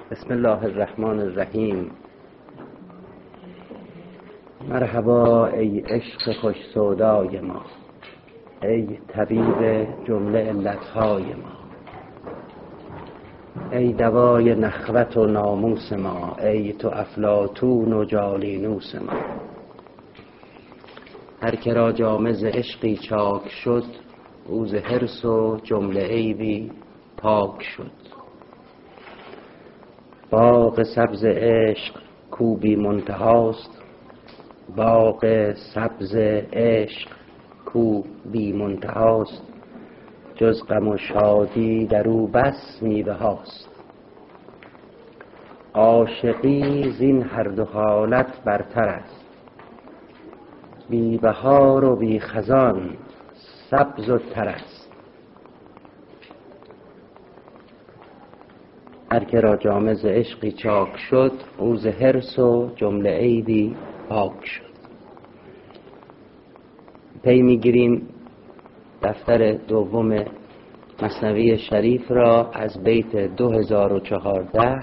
بسم الله الرحمن الرحیم. مرحبا ای عشق خوش سودای ما، ای طبیب جمله علتهای ما، ای دوای نخوت و ناموس ما، ای تو افلاطون و جالینوس ما. هر که را جامه ز عشقی چاک شد، او ز حرص و جمله عیبی پاک شد. باغ سبز عشق کو بی منتهاست، باغ سبز عشق کو بی منتهاست، جز غم و شادی در او بس میوه هاست. عاشقی زین هر دو حالت برتر است، بی بهار و بی خزان سبز و تر است. هر که را جامه ز عشقی چاک شد، او ز حرص و جمله عیبی پاک شد. پی میگیریم دفتر دوم مثنوی شریف را از بیت 2014،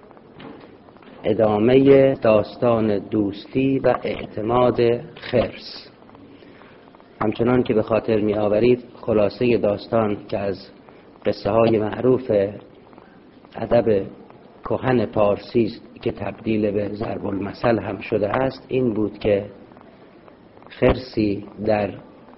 ادامه داستان دوستی و اعتماد خرس. همچنان که به خاطر می آورید، خلاصه داستان که از قصه های معروف ادب کهن پارسی است که تبدیل به ضرب المثل هم شده است، این بود که خرسی در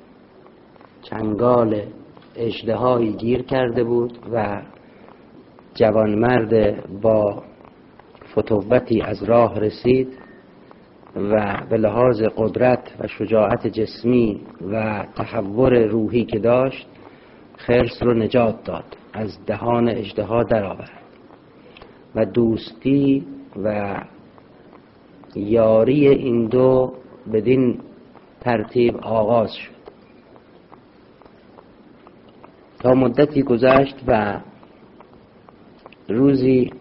چنگال اژدهایی گیر کرده بود و جوانمرد با فتوتی از راه رسید و به لحاظ قدرت و شجاعت جسمی و تحور روحی که داشت، خرس رو نجات داد، از دهان اژدها درآورد و دوستی و یاری این دو بدین ترتیب آغاز شد. تا مدتی گذشت و روزی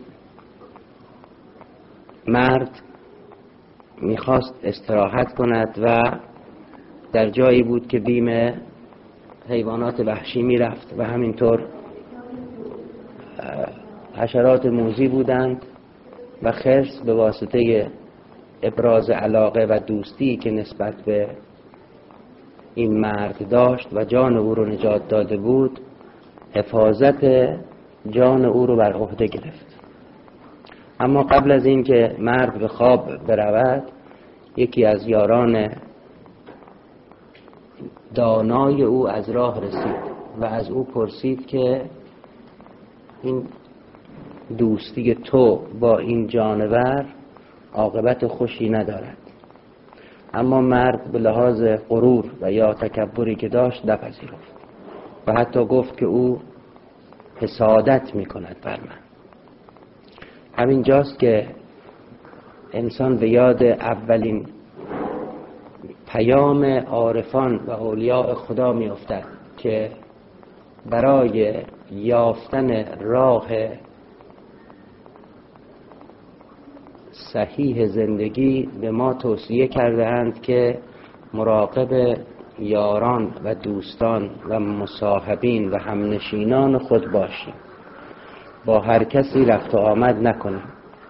مرد میخواست استراحت کند و در جایی بود که بیم حیوانات وحشی میرفت و همینطور حشرات موذی بودند و خرس به واسطه ابراز علاقه و دوستی که نسبت به این مرد داشت و جان او رو نجات داده بود، حفاظت جان او رو بر عهده گرفت. اما قبل از این که مرد به خواب برود، یکی از یاران دانای او از راه رسید و از او پرسید که این دوستی تو با این جانور عاقبت خوشی ندارد. اما مرد به لحاظ غرور و یا تکبری که داشت نپذیرفت و حتی گفت که او حسادت می کند بر من. همین جاست که انسان به یاد اولین پیام عارفان و اولیاء خدا می افتد که برای یافتن راه صحیح زندگی به ما توصیه کرده اند که مراقب یاران و دوستان و مصاحبین و همنشینان خود باشیم، با هر کسی رفت و آمد نکنیم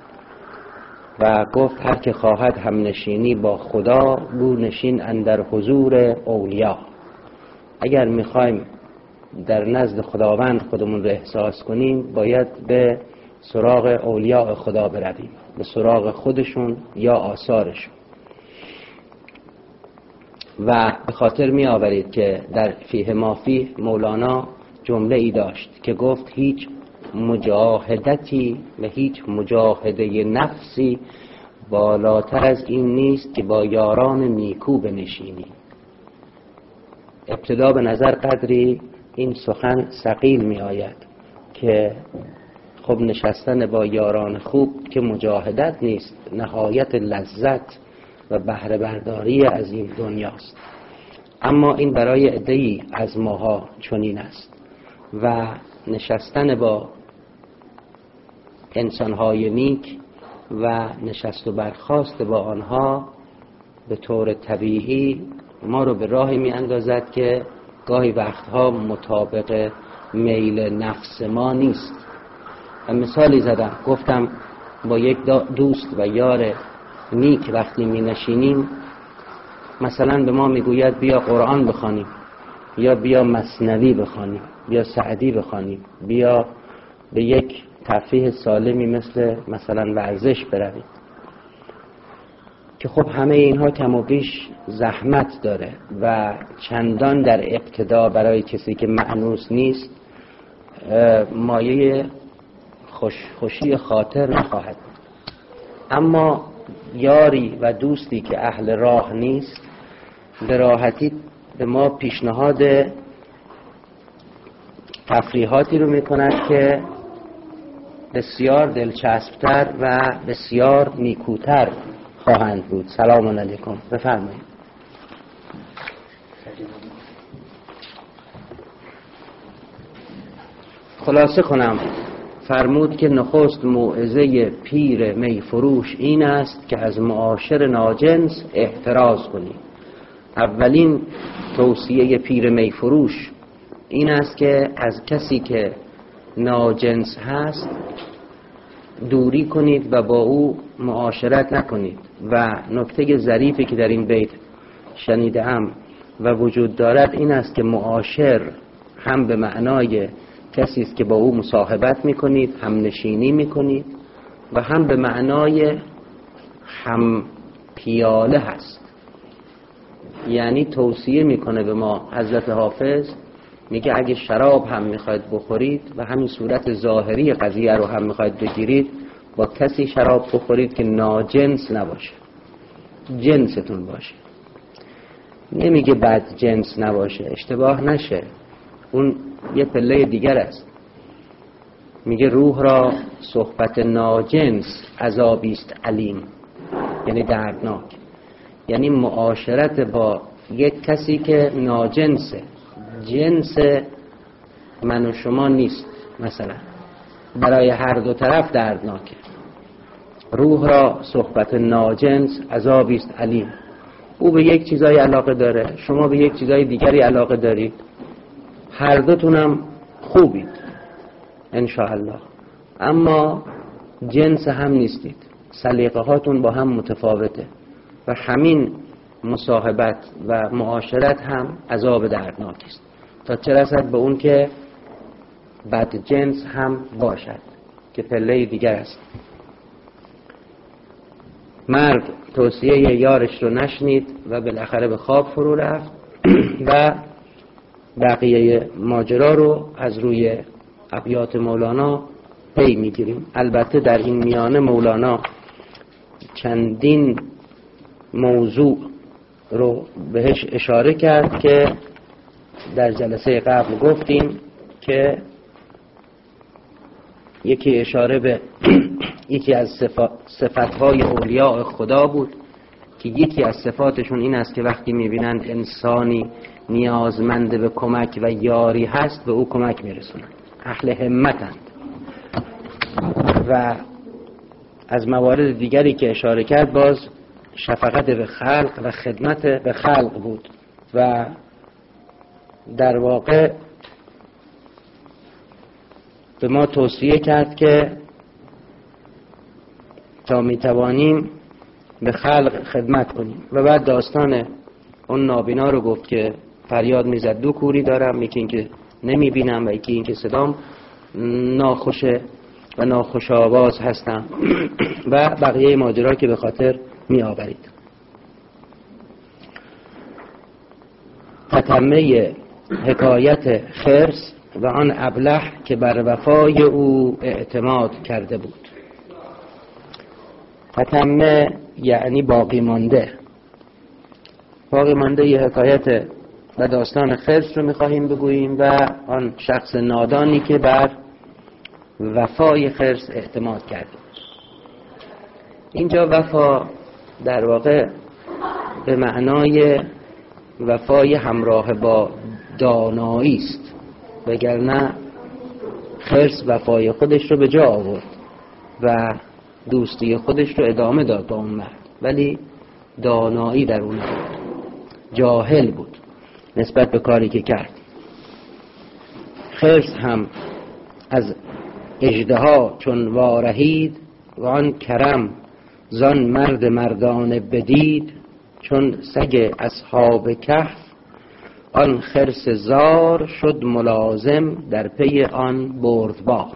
و گفت هر که خواهد همنشینی با خدا، گو نشین اندر حضور اولیا. اگر میخوایم در نزد خداوند خودمون رو احساس کنیم، باید به سراغ اولیاء خدا برویم، به سراغ خودشون یا آثارشون. و به خاطر می آورید که در فیه ما فیه مولانا جمله ای داشت که گفت هیچ مجاهدتی و هیچ مجاهده نفسی بالاتر از این نیست که با یاران نیکو بنشینی. ابتدا به نظر قدری این سخن ثقیل می آید که خب نشستن با یاران خوب که مجاهدت نیست، نهایت لذت و بهره برداری از این دنیاست. اما این برای عده‌ای از ماها چنین است و نشستن با انسانهای نیک و نشست و برخاست با آنها به طور طبیعی ما رو به راهی می اندازد که گاهی وقتها مطابق میل نفس ما نیست و مثالی زدم، گفتم با یک دوست و یار نیک وقتی می نشینیم، مثلا به ما میگوید بیا قرآن بخوانیم، یا بیا مثنوی بخوانیم، بیا سعدی بخوانیم، بیا به یک تفریح سالمی مثلا ورزش برویم، که خب همه اینها کم و بیش زحمت داره و چندان در ابتدا برای کسی که مأنوس نیست مایه خوشی خاطر نخواهد. اما یاری و دوستی که اهل راه نیست به راحتی به ما پیشنهاد تفریحاتی رو میکند که بسیار دلچسبتر و بسیار نیکوتر خواهند بود. سلام علیکم، بفرمایید. خلاصه کنم، فرمود که نخست موعظه پیر میفروش این است که از معاشر ناجنس احتراز کنی. اولین توصیه پیر میفروش این است که از کسی که ناجنس هست دوری کنید و با او معاشرت نکنید. و نکته ظریفی که در این بیت شنیدم و وجود دارد این است که معاشر هم به معنای کسی است که با او مصاحبت میکنید، هم نشینی میکنید، و هم به معنای هم پیاله هست. یعنی توصیه میکنه به ما حضرت حافظ، میگه اگه شراب هم میخواید بخورید و همین صورت ظاهری قضیه رو هم میخواید بگیرید، با کسی شراب بخورید که ناجنس نباشه، جنستون باشه. نمیگه بد جنس نباشه، اشتباه نشه، اون یه پله دیگر است. میگه روح را صحبت ناجنس عذابیست علیم، یعنی دردناک. یعنی معاشرت با یک کسی که ناجنسه، جنس من و شما نیست، مثلا برای هر دو طرف دردناکه. روح را صحبت ناجنس عذابیست علیم. او به یک چیزای علاقه داره، شما به یک چیزای دیگری علاقه دارید، هر دوتونم خوبید انشاءالله، اما جنس هم نیستید، سلیقه هاتون با هم متفاوته و همین مصاحبت و معاشرت هم عذاب دردناک است، تا چه رسد به اون که بد جنس هم باشد که پله دیگر است. مرد توصیه یارش رو نشنید و بالاخره به خواب فرو رفت و بقیه ماجرا رو از روی ابیات مولانا پی میگیریم. البته در این میانه مولانا چندین موضوع رو بهش اشاره کرد که در جلسه قبل گفتیم که یکی اشاره به یکی از صفتهای اولیاء خدا بود که یکی از صفاتشون این است که وقتی میبینن انسانی نیازمند به کمک و یاری هست به او کمک میرسونن، اهل همتند. و از موارد دیگری که اشاره کرد باز شفقت به خلق و خدمت به خلق بود و در واقع به ما توصیه کرد که تا میتوانیم به خلق خدمت کنیم. و بعد داستان اون نابینا رو گفت که فریاد میزد دو کوری دارم، یکی این که نمیبینم و یکی این که صدام ناخوشه و ناخوش آواز هستم و بقیه ماجرا که به خاطر می آورید. تتمه حکایت خرس و آن ابله که بر وفای او اعتماد کرده بود. تتمه یعنی باقی مانده. باقی مانده یه حکایت و داستان خرس رو می‌خواهیم بگوییم و آن شخص نادانی که بر وفای خرس اعتماد کرده. اینجا وفا در واقع به معنای وفای همراه با دانایی است، وگرنه خرس وفای خودش رو به جا آورد و دوستی خودش رو ادامه داد با اون مرد، ولی دانایی در اون بود، جاهل بود نسبت به کاری که کرد. خرس هم از اژدها چون وارهید و آن کرم زان مرد مردانه بدید، چون سگ اصحاب کهف آن خرس زار شد ملازم در پی آن بردبار.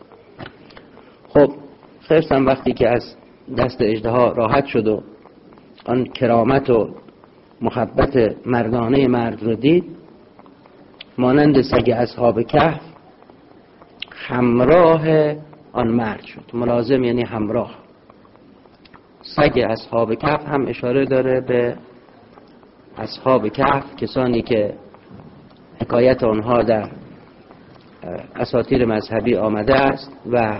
خب خرس هم وقتی که از دست اژدها راحت شد و آن کرامت و محبت مردانه مرد رو دید، مانند سگ اصحاب کهف همراه آن مرد شد. ملازم یعنی همراه. سگ اصحاب کهف هم اشاره داره به اصحاب کهف، کسانی که حکایت آنها در اساطیر مذهبی آمده است و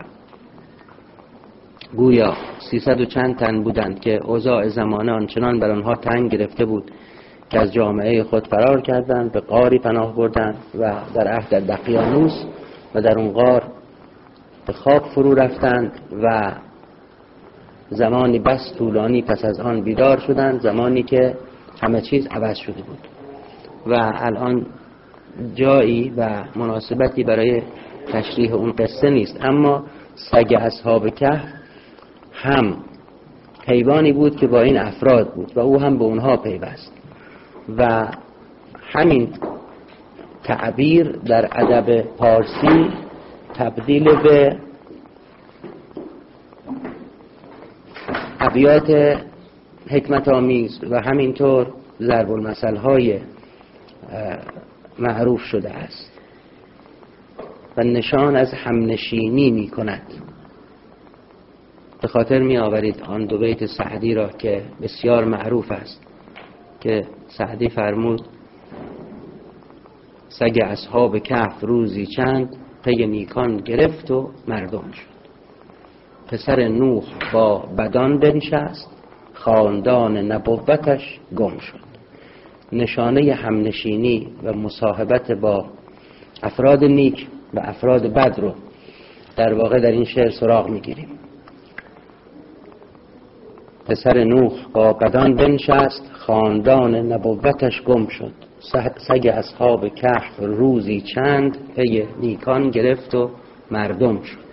گویا 300 و چند تن بودند که اوضاع زمانه آنچنان بر آنها تنگ گرفته بود که از جامعه خود فرار کردند، به غاری پناه بردند و در عهد دقیانوس و در اون غار به خواب فرو رفتند و زمانی بس طولانی پس از آن بیدار شدند، زمانی که همه چیز عوض شده بود و الان جایی و مناسبتی برای تشریح اون قصه نیست. اما سگ اصحاب کهف هم حیوانی بود که با این افراد بود و او هم به اونها پیوست و همین تعبیر در ادب پارسی تبدیل به ابیات حکمت آمیز و همینطور ضرب المثل های معروف شده است و نشان از همنشینی می کند. به خاطر می آورید آن دو بیت سعدی را که بسیار معروف است که سعدی فرمود: سگ اصحاب کهف روزی چند پی نیکان گرفت و مردم شد. پسر نوح با بدان بنشست خاندان نبوتش گم شد. نشانه همنشینی و مصاحبت با افراد نیک و افراد بد رو در واقع در این شعر سراغ میگیریم. پسر نوح با بدان بنشست خاندان نبوتش گم شد. سگ اصحاب کهف روزی چند پی نیکان گرفت و مردم شد.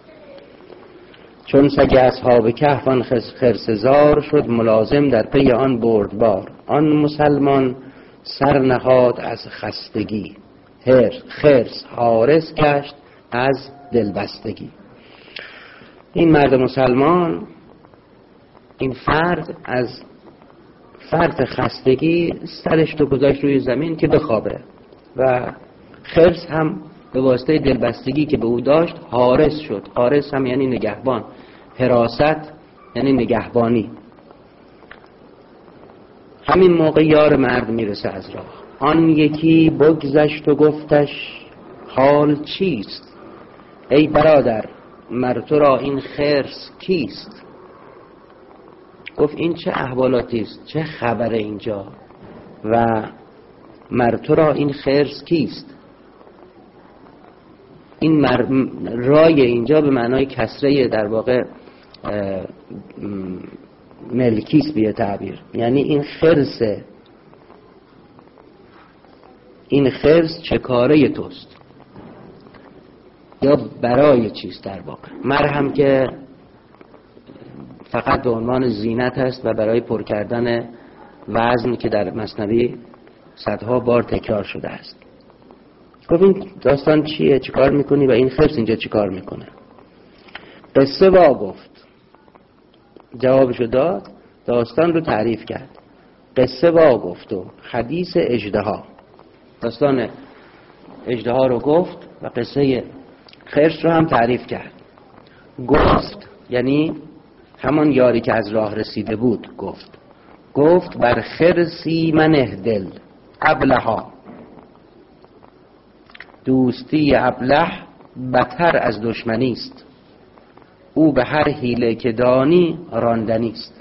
چون سگ اصحاب کهف آن خرس زار شد ملازم در پی آن بردبار. آن مسلمان سر نهاد از خستگی خرس حارس گشت از دلبستگی. این مرد مسلمان، این فرد از فرط خستگی سرش تو گذاشت روی زمین که بخوابه و خرس هم به واسطه دلبستگی که به او داشت حارس شد. حارس هم یعنی نگهبان، حراست یعنی نگهبانی. همین موقع یار مرد میرسه از راه. آن یکی بگذشت و گفتش حال چیست؟ ای برادر مر تو را این خرس کیست؟ گفت این چه احوالاتی است، چه خبره اینجا و مر تو را این خرس کیست؟ این رای اینجا به معنای کسره در واقع ملکیست بیه تعبیر، یعنی این خرس چه کاره توست یا برای چیست. در واقع مر هم که فقط به عنوان زینت هست و برای پر کردن وزن که در مثنوی صدها بار تکرار شده است. گفت این داستان چیه؟ چیکار میکنی و این خرس اینجا چیکار میکنه؟ قصه وا گفت، جوابشو داد، داستان رو تعریف کرد. قصه وا گفت و حدیث اژدها، داستان اژدها رو گفت و قصه خرس رو هم تعریف کرد. گفت یعنی همان یاری که از راه رسیده بود. گفت بر خرسی منه دل ابلها، دوستی ابله بتر از دشمنی است، او به هر حیله که دانی راندنی است.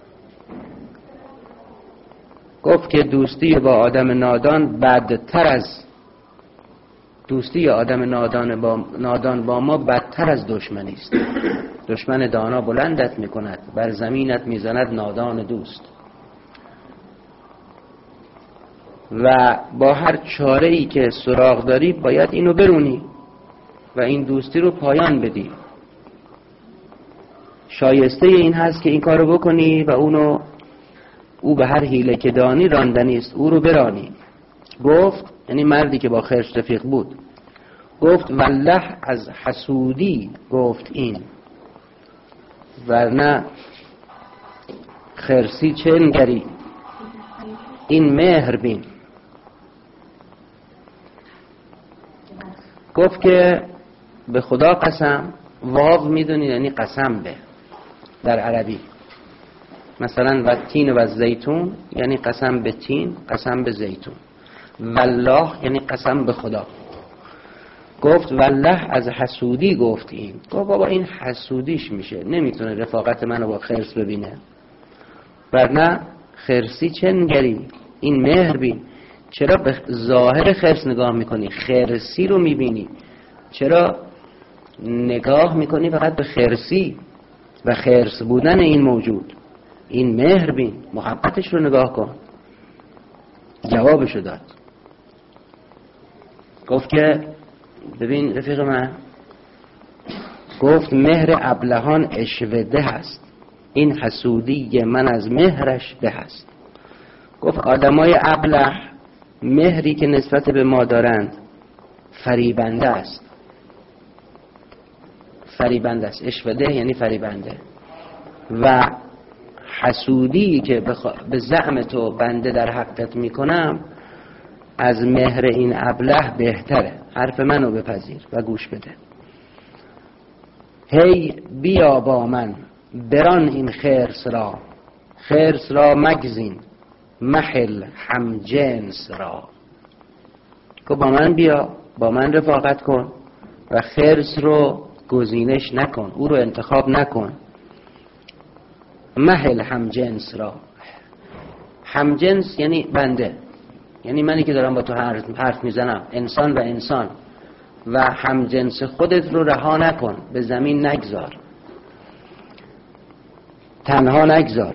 گفت که دوستی با آدم نادان بدتر از دوستی آدم نادان با ما بدتر از دشمنی است. دشمن دانا بلندت میکند، بر زمینت میزند نادان دوست. و با هر چاره‌ای که سراغ داری باید اینو برونی و این دوستی رو پایان بدی. شایسته این هست که این کارو بکنی و او به هر حیله که دانی راندنی است، او رو برانی. گفت، یعنی مردی که با خرس رفیق بود، گفت والله از حسودی گفت این، ورنه خرسی چه نگری این مهر بین. گفت که به خدا قسم، واو میدونید یعنی قسم به در عربی، مثلا و تین و زیتون یعنی قسم به تین، قسم به زیتون. والله یعنی قسم به خدا. گفت والله از حسودی گفت این. گفت بابا این حسودیش میشه، نمیتونه رفاقت منو با خرس ببینه، ورنه خرسی چه نگری این مهر بین. چرا به ظاهر خرس نگاه میکنی؟ خرسی رو میبینی. چرا نگاه میکنی فقط به خرسی و خرس بودن این موجود؟ این مهر بین، محبتش رو نگاه کن. جوابشو داد. گفت که ببین رفیق من، گفت مهر ابلهان اشوده هست، این حسودی من از مهرش به هست. گفت آدمای ابله مهری که نسبت به ما دارند فریبنده است. فریبنده است، اشوده یعنی فریبنده. و حسودی که به زعم تو بنده در حقت میکنم از مهر این ابله بهتره. حرف منو بپذیر و گوش بده. هی بیا با من بران این خرس را، خرس را مگزین محل هم جنس را. که با من بیا، با من رفاقت کن و خرس رو گزینش نکن، او رو انتخاب نکن. محل هم جنس را، هم جنس یعنی بنده، یعنی منی که دارم با تو حرف میزنم، انسان و انسان، و هم جنس خودت رو رها نکن، به زمین نگذار، تنها نگذار.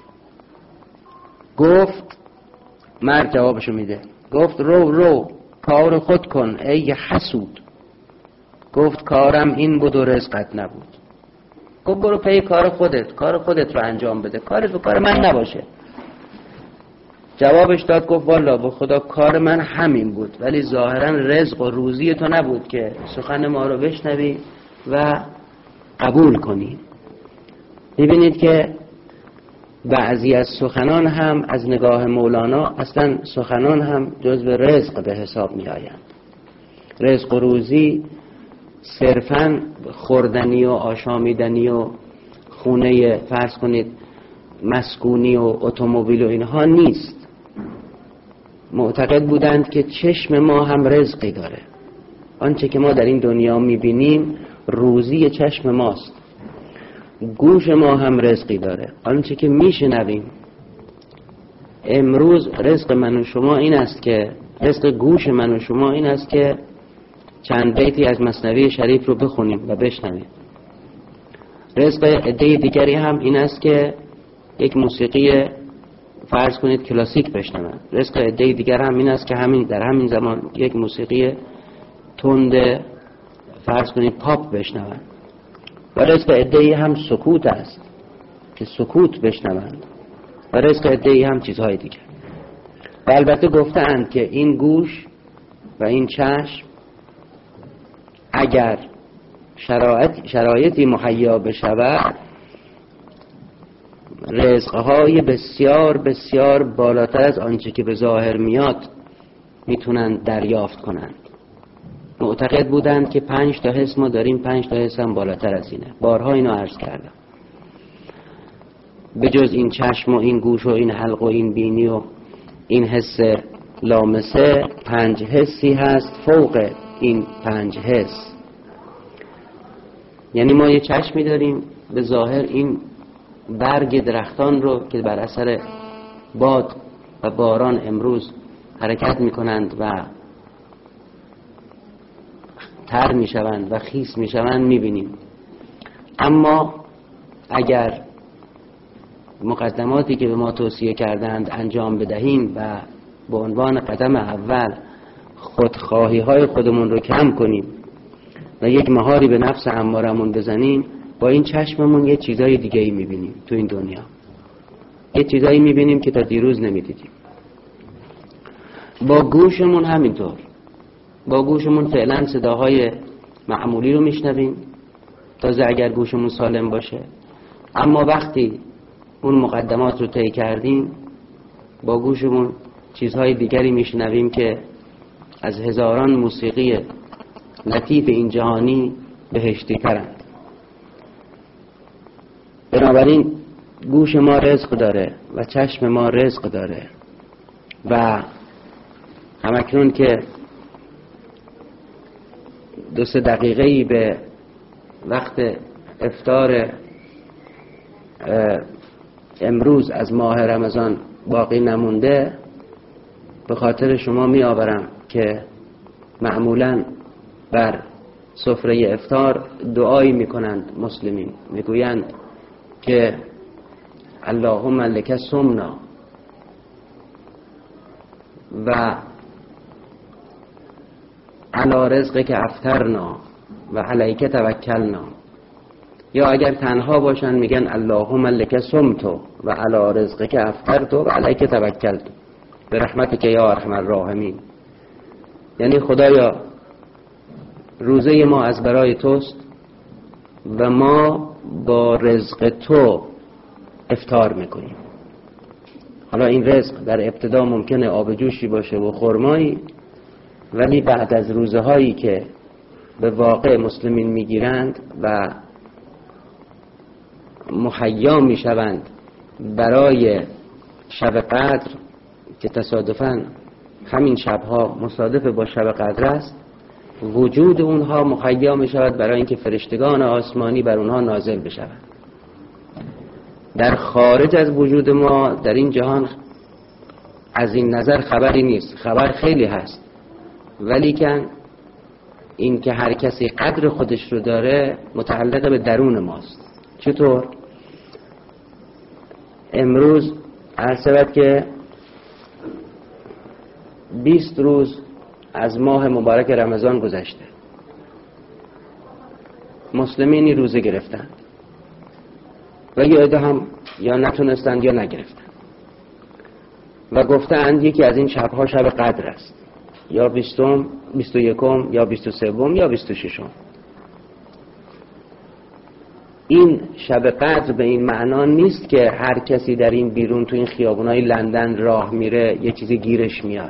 گفت، مرد جوابشو میده، گفت رو کار خود کن ای حسود. گفت کارم این بود و رزقت نبود. گفت برو پی کار خودت رو انجام بده، کارت و کار من نباشه. جوابش داد، گفت والا به خدا کار من همین بود، ولی ظاهرا رزق و روزی تو نبود که سخن ما رو بشنوی و قبول کنی. میبینید که بعضی از سخنان هم از نگاه مولانا اصلا سخنان هم جزو رزق به حساب می آیند. رزق و روزی صرفاً خوردنی و آشامیدنی و خونه فرض کنید مسکونی و اتومبیل و اینها نیست. معتقد بودند که چشم ما هم رزقی داره. آنچه که ما در این دنیا میبینیم روزی چشم ماست. گوش ما هم رزقی داره. آنچه که میشنویم، امروز رزق من و شما این است که، رزق گوش من و شما این است که چند بیتی از مثنوی شریف رو بخونیم و بشنویم. رزق عده دیگری هم این است که یک موسیقی فرض کنید کلاسیک بشنون. رزق عده دیگر هم این است که در همین زمان یک موسیقی تند فرض کنید پاپ بشنون. و رزق عده هم سکوت است که سکوت بشنوند. و رزق عده هم چیزهای دیگر. و البته گفتند که این گوش و این چشم اگر شرایطی مهیا بشود، رزقهای بسیار بسیار بالاتر از آنچه که به ظاهر میاد میتونند دریافت کنند. معتقد بودند که 5 تا حس ما داریم، 5 تا حس هم بالاتر از اینه. بارها اینو عرض کردم. به جز این چشم و این گوش و این حلق و این بینی و این حس لامسه، 5 حسی هست فوق این 5 حس. یعنی ما یه چشمی داریم، به ظاهر این برگ درختان رو که بر اثر باد و باران امروز حرکت میکنند و تر میشوند و خیس میشوند میبینیم. اما اگر مقدماتی که به ما توصیه کردند انجام بدهیم و به عنوان قدم اول خودخواهی های خودمون رو کم کنیم و یک مهاری به نفس امارمون بزنیم، با این چشممون یه چیزای دیگه ای میبینیم تو این دنیا، یه چیزایی میبینیم که تا دیروز نمیدیدیم. با گوشمون همینطور، با گوشمون فعلا صداهای معمولی رو میشنویم، تازه اگر گوشمون سالم باشه. اما وقتی اون مقدمات رو طی کردیم، با گوشمون چیزهای دیگری میشنویم که از هزاران موسیقی لطیف این جهانی بهشتی ترند. بنابراین گوش ما رزق داره و چشم ما رزق داره و همکنون که 2-3 دقیقه‌ای به وقت افطار امروز از ماه رمضان باقی نمونده، به خاطر شما می آورم که معمولاً بر سفره افطار دعایی می کنند مسلمین، می گویند که اللهم لک صمنا و علی رزقک افطرنا و علیک توکلنا، یا اگر تنها باشن میگن اللهم لک صمت و علی رزقک افطرت و علیک توکلت برحمتک یا ارحم الراحمین. یعنی خدایا روزه ما از برای توست و ما با رزق تو افطار میکنیم. حالا این رزق در ابتدا ممکنه آب جوشی باشه و خرمایی، ولی بعد از روزه هایی که به واقع مسلمین میگیرند و مهیا میشوند برای شب قدر که تصادفاً همین شبها مصادف با شب قدر است، وجود اونها مهیا میشود برای اینکه فرشتگان آسمانی بر اونها نازل بشوند. در خارج از وجود ما در این جهان از این نظر خبری نیست. خبر خیلی هست، ولیکن این که هر کسی قدر خودش رو داره متعلق به درون ماست. چطور؟ امروز عرض شود که 20 روز از ماه مبارک رمضان گذشته، مسلمینی روزه گرفتند و یه عده هم یا نتونستند یا نگرفتند و گفتند یکی از این شبها شب قدر است، یا 20، 21 یا 23 یا 26. این شب قدر به این معنا نیست که هر کسی در این بیرون تو این خیابونای لندن راه میره یه چیزی گیرش میاد.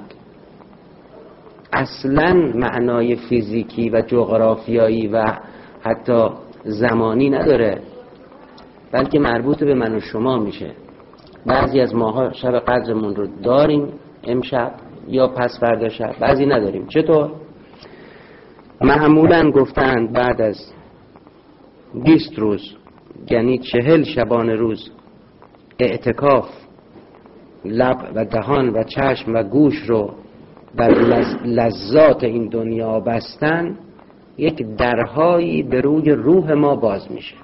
اصلاً معنای فیزیکی و جغرافیایی و حتی زمانی نداره، بلکه مربوط به من و شما میشه. بعضی از ماها شب قدرمون رو داریم امشب یا پس فردا شب، بعضی نداریم. چطور؟ معمولاً گفتند بعد از 20 روز، یعنی 40 شبانه روز اعتکاف، لب و دهان و چشم و گوش رو بر لذات این دنیا بستن، یک درهایی به روی روح ما باز میشه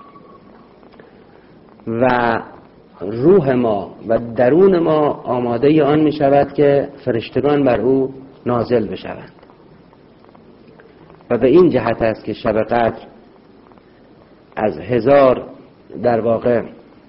و روح ما و درون ما آماده آن می شود که فرشتگان بر او نازل بشوند. و به این جهت است که شب قدر از 1000 در واقع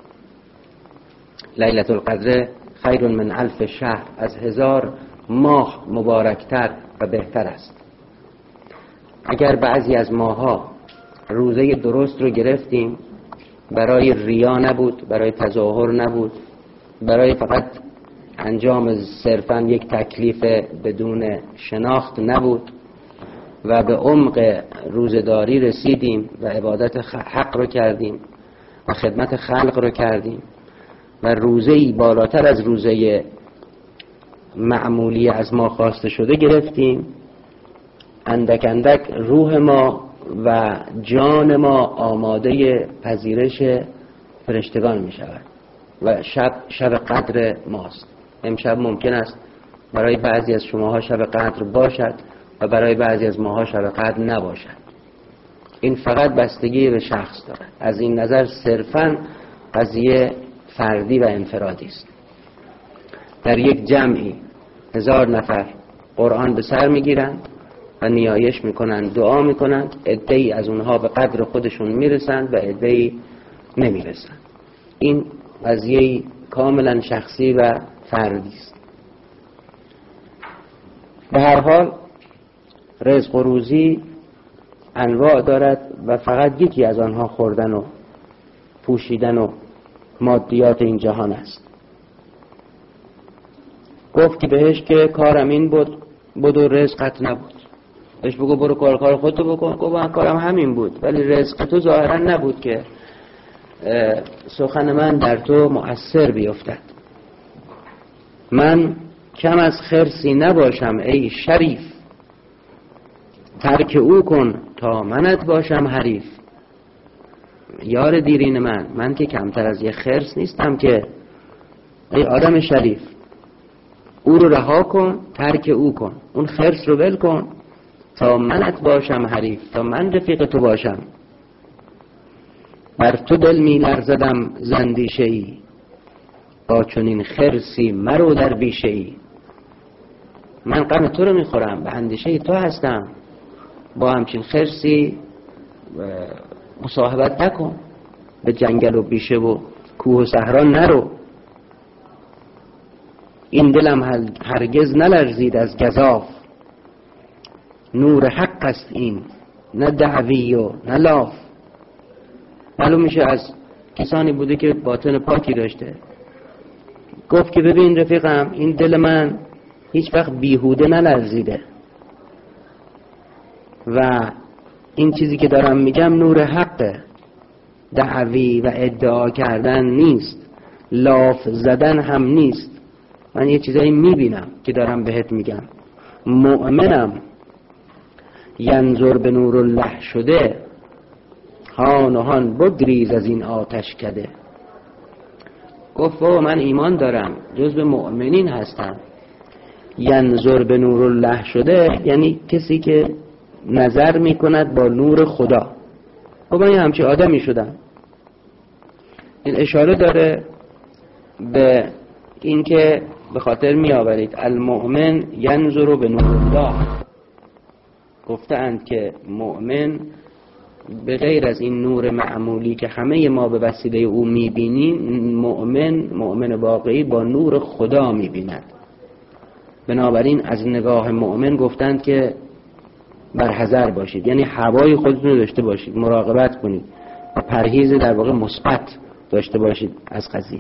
لیلة القدر خیر من 1000 شهر، از 1000 ماه مبارکتر و بهتر است. اگر بعضی از ماها روزه درست رو گرفتیم، برای ریا نبود، برای تظاهر نبود، برای فقط انجام صرفاً یک تکلیف بدون شناخت نبود و به عمق روزداری رسیدیم و عبادت حق رو کردیم و خدمت خلق رو کردیم و روزه‌ای بالاتر از روزه معمولی از ما خواسته شده گرفتیم، اندک اندک روح ما و جان ما آماده پذیرش فرشتگان می شود و شب قدر ماست. امشب ممکن است برای بعضی از شماها شب قدر باشد و برای بعضی از ماها شب قدر نباشد. این فقط بستگی به شخص دارد. از این نظر صرفاً قضیه فردی و انفرادی است. در یک جمعی 1000 نفر قرآن به سر میگیرند و نیایش میکنند، دعا میکنند. عده‌ای از اونها به قدر خودشون میرسند و عده‌ای نمیرسند. این قضیه کاملا شخصی و فردی است. به هر حال رزق و روزی انواع دارد و فقط یکی از آنها خوردن و پوشیدن و مادیات این جهان است. گفتی بهش که کارم این بود و رزقت نبود. بهش بگو برو کار خودتو بکن. گفت کارم همین بود ولی رزق تو ظاهرا نبود که سخن من در تو مؤثر بیفتد. من کم از خرسی نباشم ای شریف، ترک او کن تا منت باشم حریف. یار دیرین من که کمتر از یه خرس نیستم که. ای آدم شریف، او رو رها کن، ترک او کن، اون خرس رو ول کن تا منت باشم حریف، تا من رفیق تو باشم. بر تو دل می لرزدم زندیشه ای، با چنین خرسی مرو در بیشه ای. من غم تو رو میخورم، به اندیشه تو هستم، با همچین خرسی مصاحبت نکن، به جنگل و بیشه و کوه و صحرا نرو. این دلم هرگز نلرزید از گزاف، نور حق است این نه دعوی و نه لاف. معلوم میشه از کسانی بوده که باطن پاکی داشته. گفت که ببین رفیقم، این دل من هیچ وقت بیهوده نلرزیده و این چیزی که دارم میگم نور حقه، دعوی و ادعا کردن نیست، لاف زدن هم نیست. من یه چیزایی میبینم که دارم بهت میگم. مؤمنم ینظر به نور الله شده، هان و هان بگریز از این آتش کده. گفت بابا من ایمان دارم، جزو مؤمنین هستم. ینظر به نور الله شده یعنی کسی که نظر میکند با نور خدا. خب من همچی آدمی شدم. این اشاره داره به این که به خاطر می آورید المؤمن ینظر به نور الله. گفتند که مؤمن به غیر از این نور معمولی که همه ما به وسیله او می بینیم، مؤمن واقعی با نور خدا می بیند. بنابراین از نگاه مؤمن گفتند که برحذر باشید، یعنی هوای خودتون رو داشته باشید، مراقبت کنید و پرهیز در واقع مثبت داشته باشید از قضیه.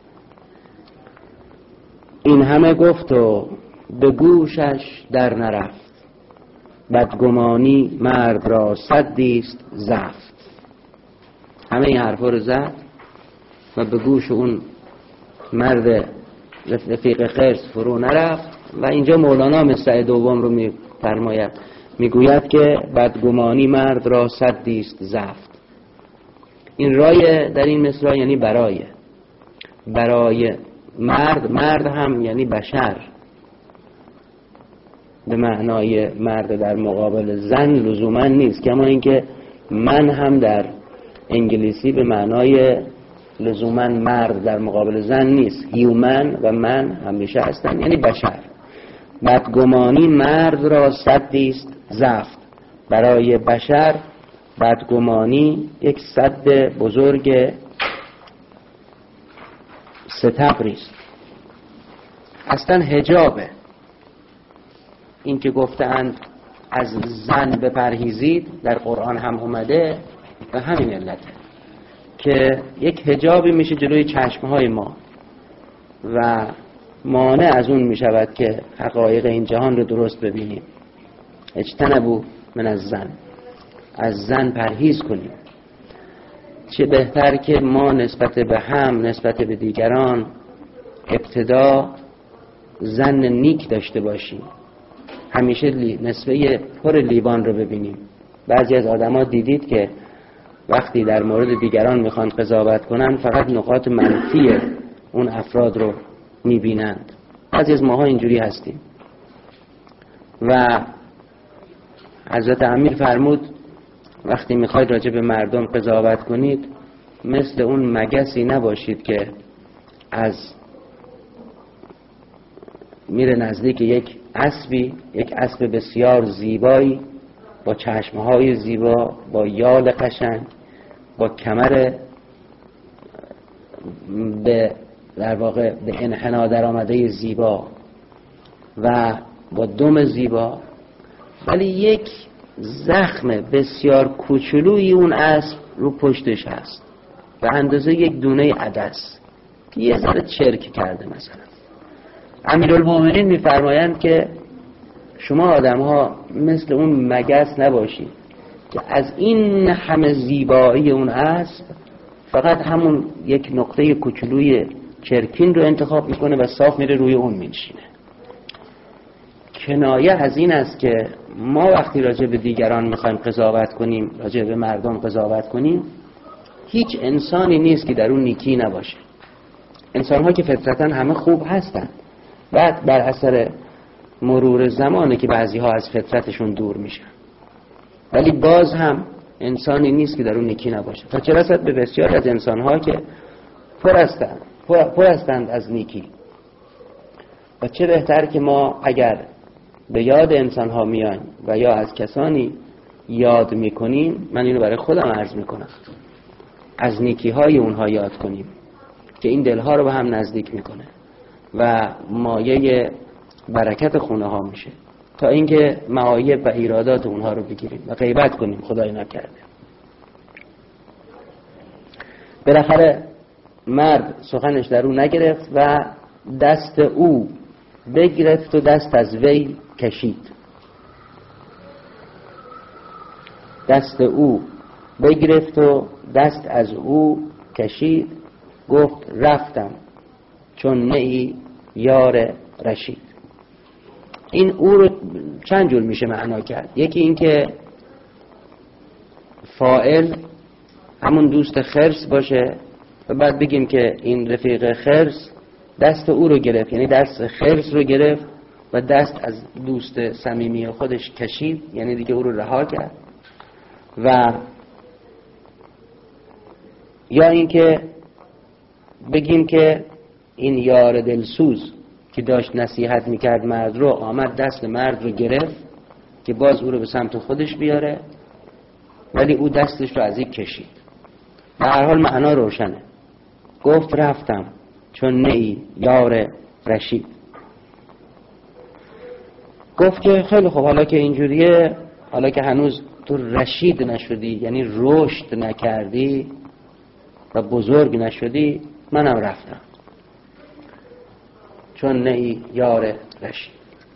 این همه گفت و به گوشش در نرفت، بدگمانی مرد را سدیست زفت. همه این حرفا رو زد و به گوش اون مرد رفیق خرس فرو نرفت. و اینجا مولانا مصرع دوم رو می‌فرماید، میگوید که بدگمانی مرد را سدیست زفت. این رای در این مصرع یعنی برای مرد هم یعنی بشر، به معنای مرد در مقابل زن لزوما نیست، کما اینکه من هم در انگلیسی به معنای لزوما مرد در مقابل زن نیست. هیومن و من همیشه هستن یعنی بشر. بدگمانی مرد را سدیست زفت. برای بشر بدگمانی یک سد بزرگ ستبری است. اصلا حجابه. این که گفتند از زن بپرهیزید در قرآن هم اومده و همین علته که یک حجابی میشه جلوی چشمهای ما و مانع از اون میشود که حقایق این جهان رو درست ببینیم. اجتنبوا من الزن، از زن پرهیز کنیم. چه بهتر که ما نسبت به هم، نسبت به دیگران ابتدا زن نیک داشته باشیم. همیشه نسبه پر لیوان رو ببینیم. بعضی از آدما دیدید که وقتی در مورد دیگران میخوان قضاوت کنن فقط نقاط منفی اون افراد رو میبینند. بعضی از ماها اینجوری هستیم. و حضرت امیر فرمود وقتی میخواید راجع به مردم قضاوت کنید مثل اون مگسی نباشید که میره نزدیک یک اسبی، یک اسب بسیار زیبایی با چشمهای زیبا، با یال قشنگ، با کمر در واقع به انحنا در آمده زیبا و با دم زیبا، ولی یک زخم بسیار کوچولویی اون اسب رو پشتش هست به اندازه یک دونه عدس که یه ذره چرک کرده. مثلا امیرالمومنین میفرمایند که شما آدم ها مثل اون مگس نباشید که از این همه زیبایی اون اسب فقط همون یک نقطه کوچولوی چرکین رو انتخاب میکنه و صاف میره روی اون میشینه. کنایه از این است که ما وقتی راجع به دیگران میخوایم قضاوت کنیم، راجع به مردم قضاوت کنیم، هیچ انسانی نیست که در اون نیکی نباشه. انسان‌ها که فطرتاً همه خوب هستن، بعد بر اثر مرور زمانه که بعضی‌ها از فطرتشون دور میشن، ولی باز هم انسانی نیست که در اون نیکی نباشه. تا چه رسد به بسیار از انسان‌ها که پر هستند از نیکی. و چه بهتر که ما اگر به یاد انسان‌ها میایم و یا از کسانی یاد میکنیم، من اینو برای خودم عرض میکنم، از نیکی‌های اونها یاد کنیم که این دلها رو به هم نزدیک میکنه و مایه برکت خونه ها میشه، تا اینکه معایب و ایرادات اونها رو بگیریم و غیبت کنیم خدای نکرده. بالاخره مرد سخنش در او نگرفت و دست او بگرفت و دست از وی کشید. دست او بگرفت و دست از او کشید، گفت رفتم چون نه ای یار رشید. این او رو چند جور میشه معنا کرد. یکی این که فاعل همون دوست خرس باشه و بعد بگیم که این رفیق خرس دست او رو گرفت، یعنی دست خرس رو گرفت و دست از دوست صمیمی خودش کشید، یعنی دیگه او رو رها کرد. و یا این که بگیم که این یار دلسوز که داشت نصیحت میکرد مرد رو، آمد دست مرد رو گرفت که باز او رو به سمت خودش بیاره، ولی او دستش رو از این کشید. به هر حال معنا روشنه. گفت رفتم چون نه ای یار رشید. گفت که خیلی خوب، حالا که اینجوریه، حالا که هنوز تو رشید نشدی، یعنی رشد نکردی و بزرگ نشدی، منم رفتم چون نه ای یار رشید.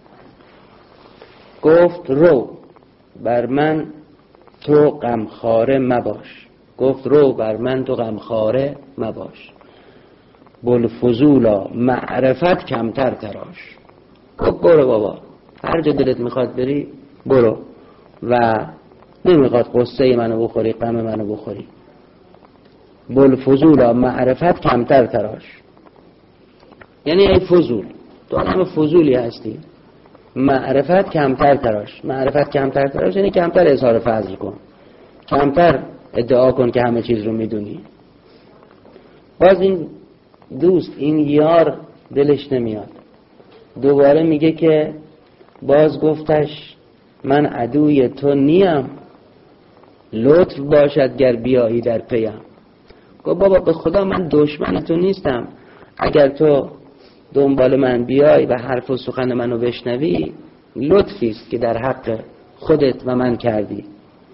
گفت رو بر من تو غمخواره مباش. گفت رو بر من تو غمخواره مباش، بلفضولا معرفت کمتر تراش. گفت برو بابا، هر جا دلت میخواد بری برو و نمیخواد قصه منو بخوری، غم منو بخوری. بلفضولا معرفت کمتر تراش، یعنی ای فضول، تو همه فضولی هستی، معرفت کمتر تراش. معرفت کمتر تراش یعنی کمتر اظهار فضل کن، کمتر ادعا کن که همه چیز رو میدونی. باز این دوست، این یار دلش نمیاد، دوباره میگه که باز گفتش من عدوی تو نیم، لطف باشد گر بیایی در پیم. گفت بابا به خدا من دشمن تو نیستم، اگر تو دنبال من بیای و حرف و سخن منو بشنوی لطفی است که در حق خودت و من کردی.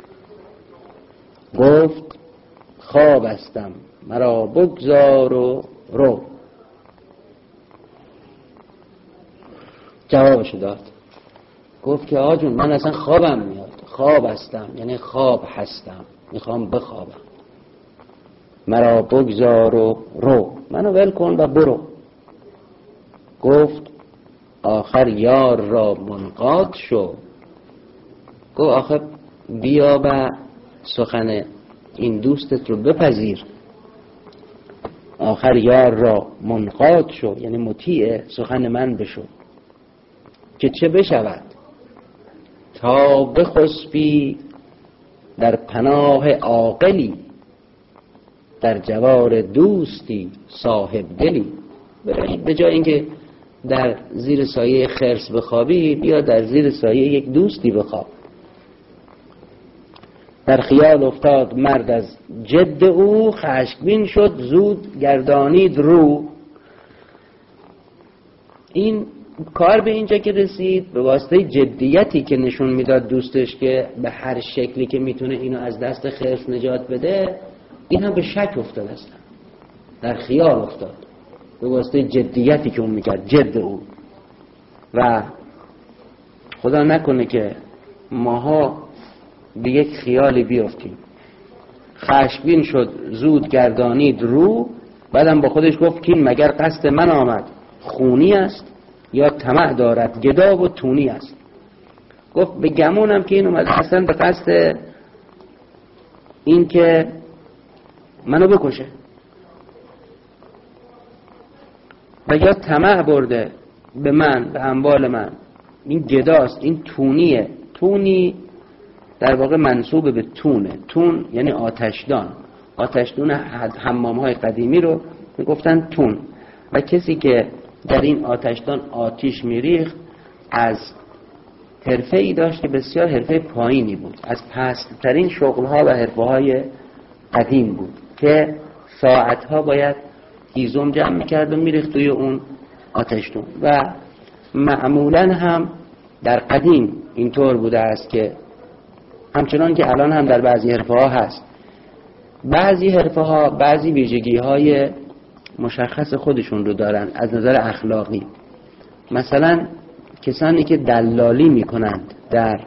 گفت خواب استم مرا بگذار و رو. جوابشو داد، گفت که آجون من اصلا خوابم میاد، خواب استم یعنی خواب هستم، میخوام بخوابم. مرا بگذار و رو، منو ول کن و برو. گفت آخر یار را منقاد شو. گفت آخر بیا و سخن این دوستت رو بپذیر. آخر یار را منقاد شو یعنی مطیع سخن من بشو که چه بشود، تا بخسبی در پناه عاقلی، در جوار دوستی صاحب دلی. به جای اینکه در زیر سایه خرس بخوابی یا در زیر سایه یک دوستی بخواب. در خیال افتاد مرد از جد او، خشمگین شد زود گردانید رو. این کار به اینجا که رسید به واسطه جدیتی که نشون میداد دوستش که به هر شکلی که میتونه اینو از دست خرس نجات بده، این هم به شک افتاد، اصلا در خیال افتاد به واسطه جدیتی که اون میکرد، جد او. و خدا نکنه که ماها به یک خیالی بیافتیم. خشمگین شد زود گردانید رو. بعدم با خودش گفت که این مگر قصد من آمد خونی است یا طمع دارد گدا و تونی است. گفت به گمونم که این اومد اصلا به قصد این که منو بکشه و یا طمع برده به من، به اموال من. این گداست، این تونیه. تونی در واقع منسوب به تونه. تون یعنی آتشدان. آتشدون حمام‌های قدیمی رو میگفتن تون. و کسی که در این آتشدان آتش میریخت از حرفه‌ای داشت که بسیار حرفه پایینی بود، از پست‌ترین شغل‌ها و حرفه‌های قدیم بود که ساعتها باید هیزم جمع میکرد و میریخت توی اون آتشدون. و معمولاً هم در قدیم اینطور بوده است که همچنان که الان هم در بعضی حرفه‌ها هست، بعضی حرفه‌ها بعضی ویژگی‌های مشخص خودشون رو دارن از نظر اخلاقی. مثلا کسانی که دلالی میکنند در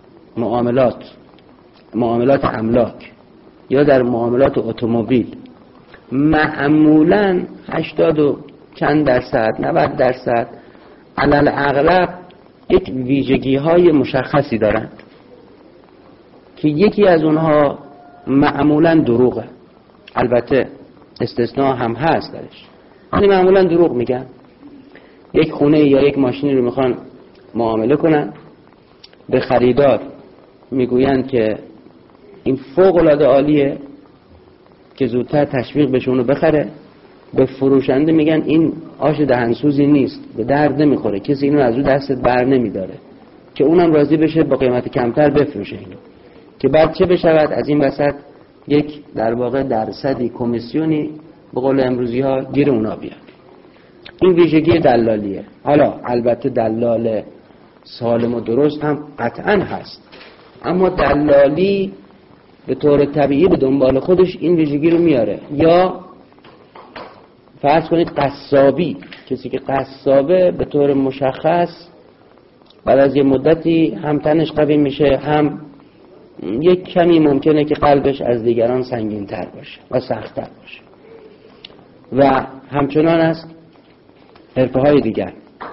معاملات املاک یا در معاملات اتومبیل، معمولاً 80 و چند درصد 90% علل اغلب یک ویژگی‌های مشخصی دارند که یکی از اونها معمولاً دروغه. البته استثناء هم هست درش، یعنی معمولاً دروغ میگن. یک خونه یا یک ماشینی رو میخوان معامله کنن، به خریدار میگوین که این فوق العاده عالیه که زودتر تشویق بشه اونو بخره. به فروشنده میگن این آش دهنسوزی نیست، به درد نمیخوره، کسی اینو از اون دستت بر نمیداره، که اونم راضی بشه با قیمت کمتر بفروشه اینو، که بعد چه بشود از این وسط یک در واقع درصدی کمیسیونی به قول امروزی ها گیر اونا بیاد. این ویژگی دلالیه. حالا البته دلال سالم و درست هم قطعا هست، اما دلالی به طور طبیعی به دنبال خودش این ویژگی رو میاره. یا فرض کنید قصابی، کسی که قصابه به طور مشخص بعد از یه مدتی هم تنش قوی میشه، هم یک کمی ممکنه که قلبش از دیگران سنگین تر باشه و سخت تر باشه. و همچنان است حرفه های دیگر.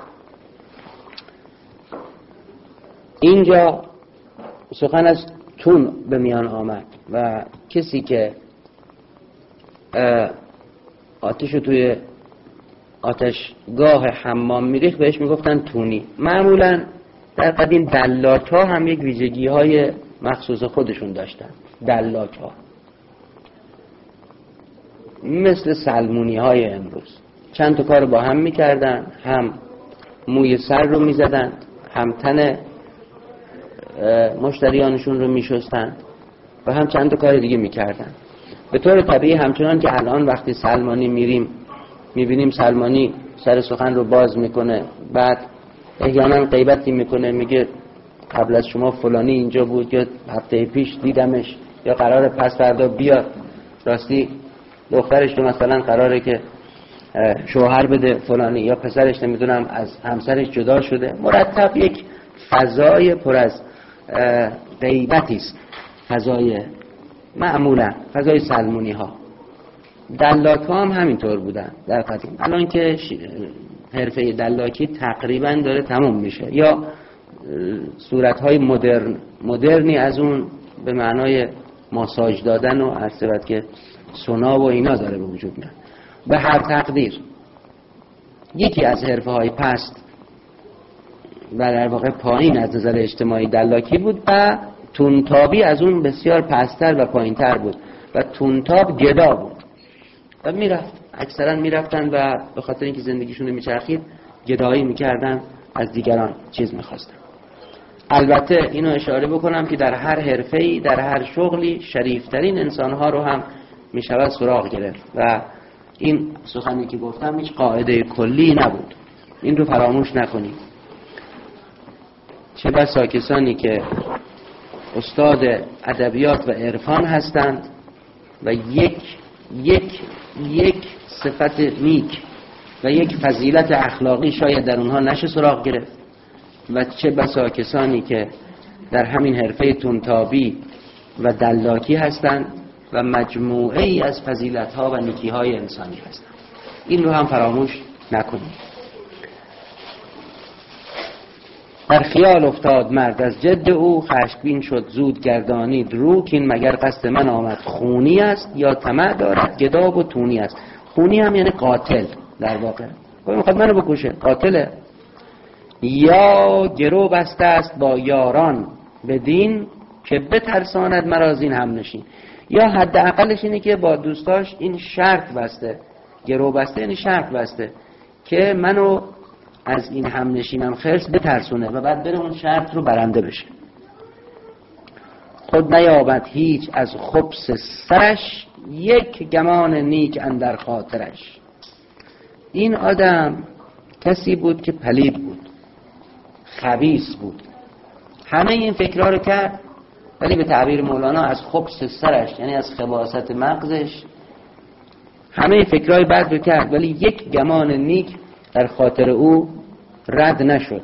اینجا سخن از تون به میان آمد و کسی که آتش توی آتشگاه حمام میریخت بهش میگفتن تونی. معمولا در قدیم دلاک ها هم یک ویژگی های مخصوص خودشون داشتن. دلاک ها مثل سلمونی های امروز چند تا کار با هم میکردن، هم موی سر رو میزدن، هم تن مشتریانشون رو میشستن و هم چند تا کار دیگه میکردن. به طور طبیعی همچنان که الان وقتی سلمانی میریم میبینیم سلمانی سر سخن رو باز میکنه، بعد احیانا غیبتی میکنه، میگه قبل از شما فلانی اینجا بود یا هفته پیش دیدمش یا قراره پس فردا بیاد، راستی دخترش رو مثلا قراره که شوهر بده فلانی، یا پسرش نمیدونم از همسرش جدا شده. مرتب یک فضای پر از غیبتی است، فضای معمولا فضای سلمونی ها. دلاک ها هم همینطور بودن در قدیم. الان که حرفه دلاکی تقریبا داره تموم میشه، یا صورت های مدرنی از اون به معنای ماساژ دادن و عرض که سونا و اینا داره به وجود میاد. به هر تقدیر یکی از حرفه های پست و در واقع پایین از نظر اجتماعی دلاکی بود و تونتابی از اون بسیار پستر و پایینتر بود و تونتاب گدا بود و میرفت، اکثرا میرفتن و به خاطر اینکه زندگیشون رو میچرخید گدایی میکردن، از دیگران چیز میخواستن. البته اینو اشاره بکنم که در هر حرفه‌ای، در هر شغلی، شریفترین انسانها رو هم میشود سراغ گرفت و این سخنی که گفتم هیچ قاعده کلی نبود، این رو فراموش نکنید. چه بسا کسانی که استاد ادبیات و عرفان هستند و یک صفت نیک و یک فضیلت اخلاقی شاید در اونها نشه سراغ گرفت، و چه بسا کسانی که در همین حرفه تونتابی و دلاکی هستند و مجموعه ای از فضیلت ها و نیکی های انسانی هستند. این رو هم فراموش نکنید. در خیال افتاد مرد از جد او، خشمگین شد زود گردانید رو، که این مگر قصد من آمد خونی است، یا طمع دارد گداب و تونی است. خونی هم یعنی قاتل در واقع، میخواد منو بکشه، قاتله. یا گرو بسته است با یاران بدین، که بترساند مرا از این هم نشین. یا حداقلش اینه که با دوستاش این شرط بسته، گرو بسته یعنی شرط بسته که منو از این هم نشینم خرس بترسونه و بعد بره اون شرط رو برنده بشه. خود نیابد هیچ از خبث سرش، یک گمان نیک اندر خاطرش. این آدم کسی بود که پلید بود، خبیث بود، همه این فکرها رو کرد، ولی به تعبیر مولانا از خبث سرش یعنی از خباثت مغزش همه فکرهای بد رو کرد، ولی یک گمان نیک در خاطر او رد نشد.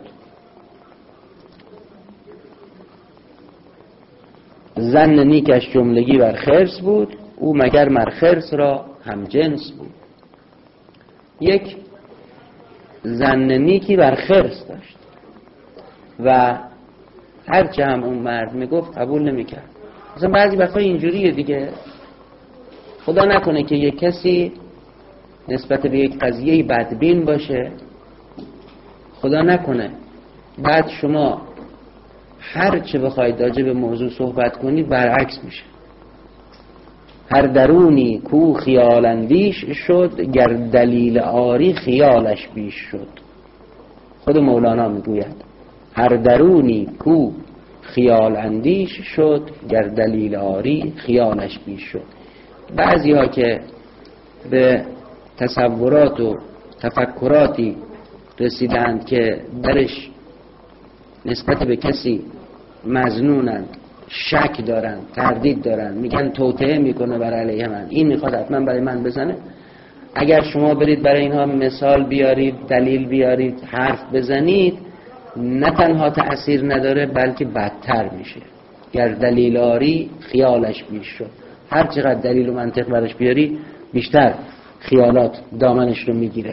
ظن نیکش جملگی بر خرس بود، او مگر مر خرس را هم جنس بود. یک ظن نیکی بر خرس داشت و هرچه هم اون مرد میگفت قبول نمیکرد. مثلا بعضی وقتا اینجوریه دیگه، خدا نکنه که یک کسی نسبت به یک قضیه بدبین باشه، خدا نکنه بعد شما هر چه بخواید راجع به موضوع صحبت کنید برعکس میشه. هر درونی کو خیال اندیش شد، گر دلیل آری خیالش بیش شد. خود مولانا میگوید هر درونی کو خیال اندیش شد، گر دلیل آری خیالش بیش شد. بعضی ها که به تصورات و تفکراتی رسیدند که درش نسبت به کسی مظنونند، شک دارن، تردید دارن، میگن توطئه میکنه بر علیه من، این میخواد حتما برای من بزنه. اگر شما برید برای اینها مثال بیارید، دلیل بیارید، حرف بزنید، نه تنها تأثیر نداره بلکه بدتر میشه. گر دلیل آری خیالش بیش شد. هر چقدر دلیل و منطق برش بیاری بیشتر خیالات دامنش رو میگیره.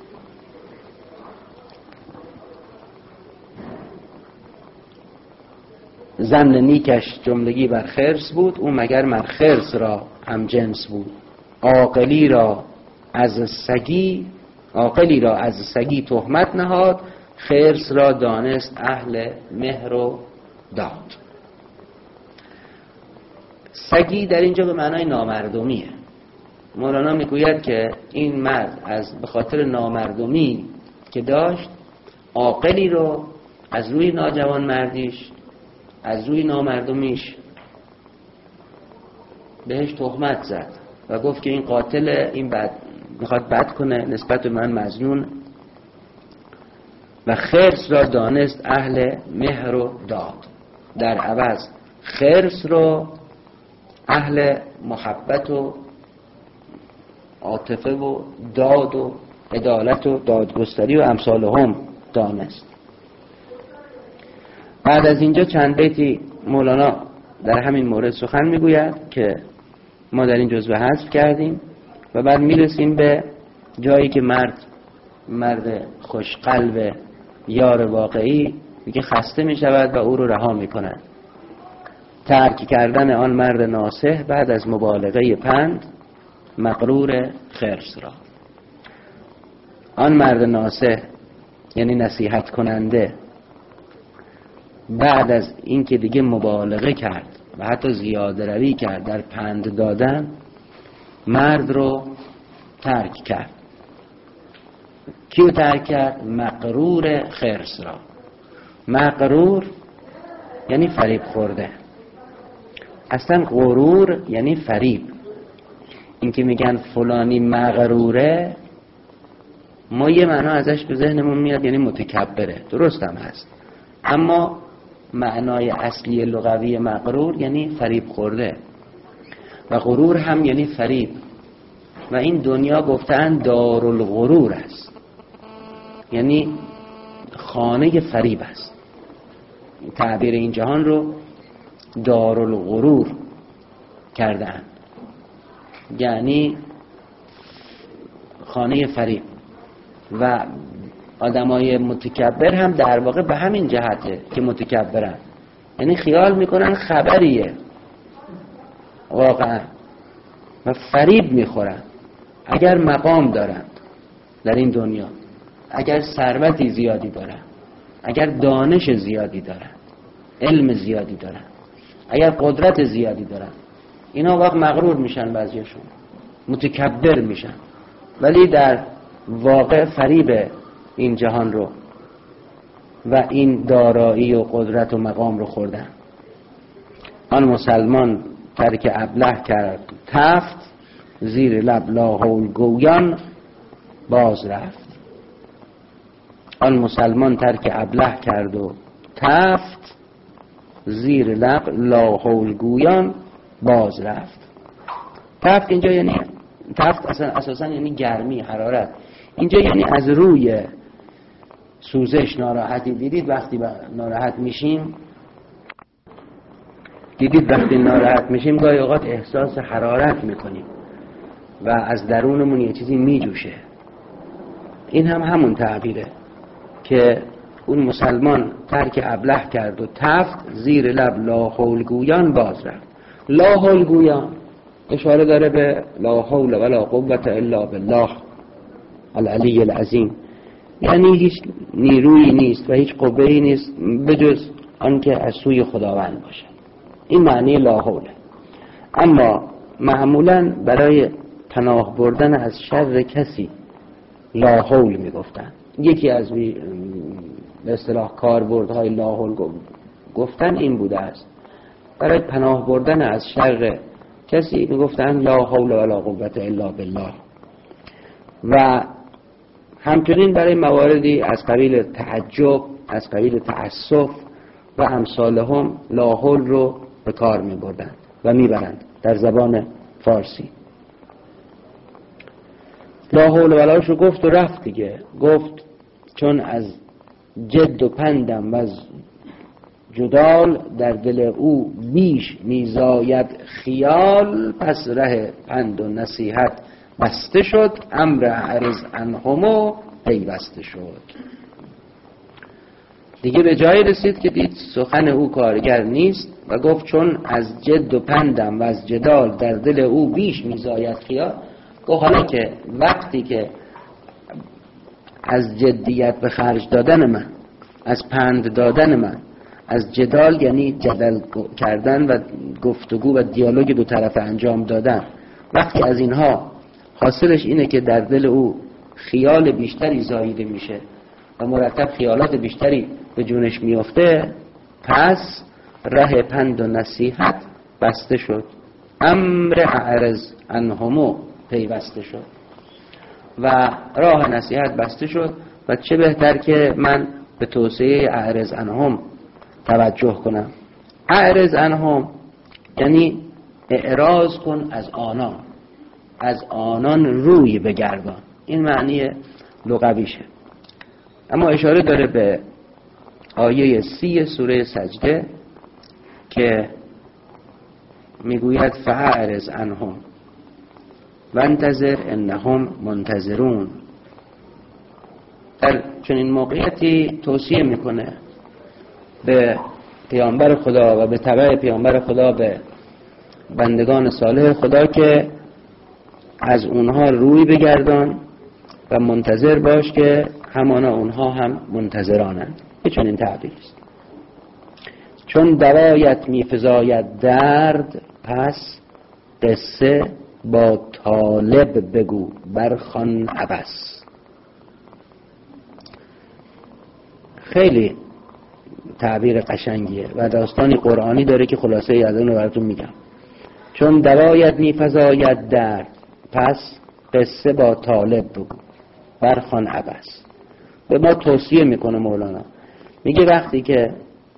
ظن نیکش جملگی بر خرس بود، او مگر مر خرس را هم جنس بود. عاقلی را از سگی تهمت نهاد، خرس را دانست اهل مهر و داد. سگی در اینجا به معنای نامردمیه. مولانا میگوید که این مرد به خاطر نامردمی که داشت، عاقلی رو از روی ناجوان مردیش، از روی نامردمیش بهش تهمت زد و گفت که این قاتل، این میخواد بد کنه، نسبت به من مظنون. و خرس را دانست اهل مهر و داد، در عوض خرس رو اهل محبت و عاطفه و داد و عدالت و دادگستری و امثال هم دانست. بعد از اینجا چند بیتی مولانا در همین مورد سخن میگوید که ما در این جزوه حذف کردیم و بعد میرسیم به جایی که مرد خوشقلب یار واقعی میگه خسته میشود و او رو رها میکند. ترک کردن آن مرد ناصح بعد از مبالغه پند، مغرور خرس را. آن مرد ناصح یعنی نصیحت کننده، بعد از این که دیگه مبالغه کرد و حتی زیاده روی کرد در پند دادن، مرد رو ترک کرد. کیو ترک کرد؟ مغرور خرس را. مغرور یعنی فریب خورده. اصلا غرور یعنی فریب. این که میگن فلانی مغروره، ما یه معنا ازش به ذهنمون میاد یعنی متکبره، درست هم هست، اما معنای اصلی لغوی مغرور یعنی فریب خورده و غرور هم یعنی فریب. و این دنیا گفتن دارالغرور است، یعنی خانه فریب است. تعبیر این جهان رو دارالغرور کردن، یعنی خانه فریب. و آدمای متکبر هم در واقع به همین جهته که متکبرن، یعنی خیال میکنن خبریه واقعا و فریب میخورن. اگر مقام دارند در این دنیا، اگر ثروتی زیادی دارند، اگر دانش زیادی دارند، علم زیادی دارند، اگر قدرت زیادی دارند، اینا وقت مغرور میشن، بعضیشون متکبر میشن، ولی در واقع فریب این جهان رو و این دارایی و قدرت و مقام رو خوردن. آن مسلمان ترک ابله کرد تفت، زیر لب لا حول گویان باز رفت. آن مسلمان ترک ابله کرد و تفت، زیر لب لا حول گویان باز رفت. تفت اینجا یعنی تفت اساسا یعنی گرمی، حرارت. اینجا یعنی از روی سوزش، ناراحتی. دیدید وقتی ناراحت میشیم گاهی اوقات احساس حرارت میکنیم و از درونمون یه چیزی میجوشه. این هم همون تعبیره که اون مسلمان ترک ابله کرد و تفت، زیر لب لا حول گویان باز رفت. لا حول گویان اشاره داره به لا حول ولا قوة الا بالله العلی العظیم، یعنی هیچ نیرویی نیست و هیچ قوه‌ای نیست بجز آنکه از سوی خداوند باشه. این معنی لا حوله. اما معمولا برای پناه بردن از شر کسی لا حول میگفتن. یکی از به اصطلاح کاربردهای لا حول گفتن این بوده است، برای پناه بردن از شر کسی میگفتن لا حول ولا قوة الا بالله. و همچنین برای مواردی از قبیل تعجب، از قبیل تأسف و امثالهم لا حول رو به کار می بردند و می برند در زبان فارسی. لا حول ولاش رو گفت و رفت دیگه. گفت چون از جد و پندم و از جدال، در دل او بیش میزاید خیال، پس ره پند و نصیحت بسته شد، امر اعرض عنهم پیوسته شد. دیگه به جایی رسید که دید سخن او کارگر نیست و گفت چون از جد و پندم و از جدال، در دل او بیش میزاید خیال. گفت حالا که وقتی که از جدیت به خرج دادن من، از پند دادن من، از جدال یعنی جدل کردن و گفتگو و دیالوگ دو طرفه انجام دادن، وقتی از اینها حاصلش اینه که در دل او خیال بیشتری زاییده میشه و مرتب خیالات بیشتری به جونش میفته، پس ره پند و نصیحت بسته شد، امر اعرض عنهم پیوسته شد و راه نصیحت بسته شد. و چه بهتر که من به توصیه اعرض عنهم توجه کنم. اعرض عنهم یعنی اعراض کن از آنان، از آنان روی بگردان. این معنی لغویشه. اما اشاره داره به آیه 30 سوره سجده که میگوید فاعرض عنهم وانتظر انهم منتظرون. در چنین موقعیتی توصیه میکنه به پیامبر خدا و به تبع پیامبر خدا به بندگان صالح خدا که از اونها روی بگردان و منتظر باش که همانا اونها هم منتظرانند. به چنین تعبیر است. چون دوایت میفزاید درد، پس قصه با طالب بگو برخوان عبس. خیلی تعبیر قشنگیه و داستانی قرآنی داره که خلاصه از اون رو براتون میگم. چون دوایت میفزاید درد، پس قصه با طالب بگو برخوان عبس. به ما توصیه میکنه مولانا، میگه وقتی که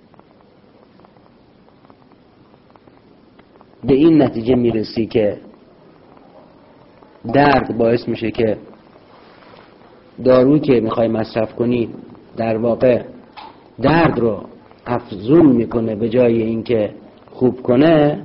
به این نتیجه میرسی که درد باعث میشه که دارویی که میخوای مصرف کنی در واقع درد رو افزون میکنه به جای اینکه خوب کنه،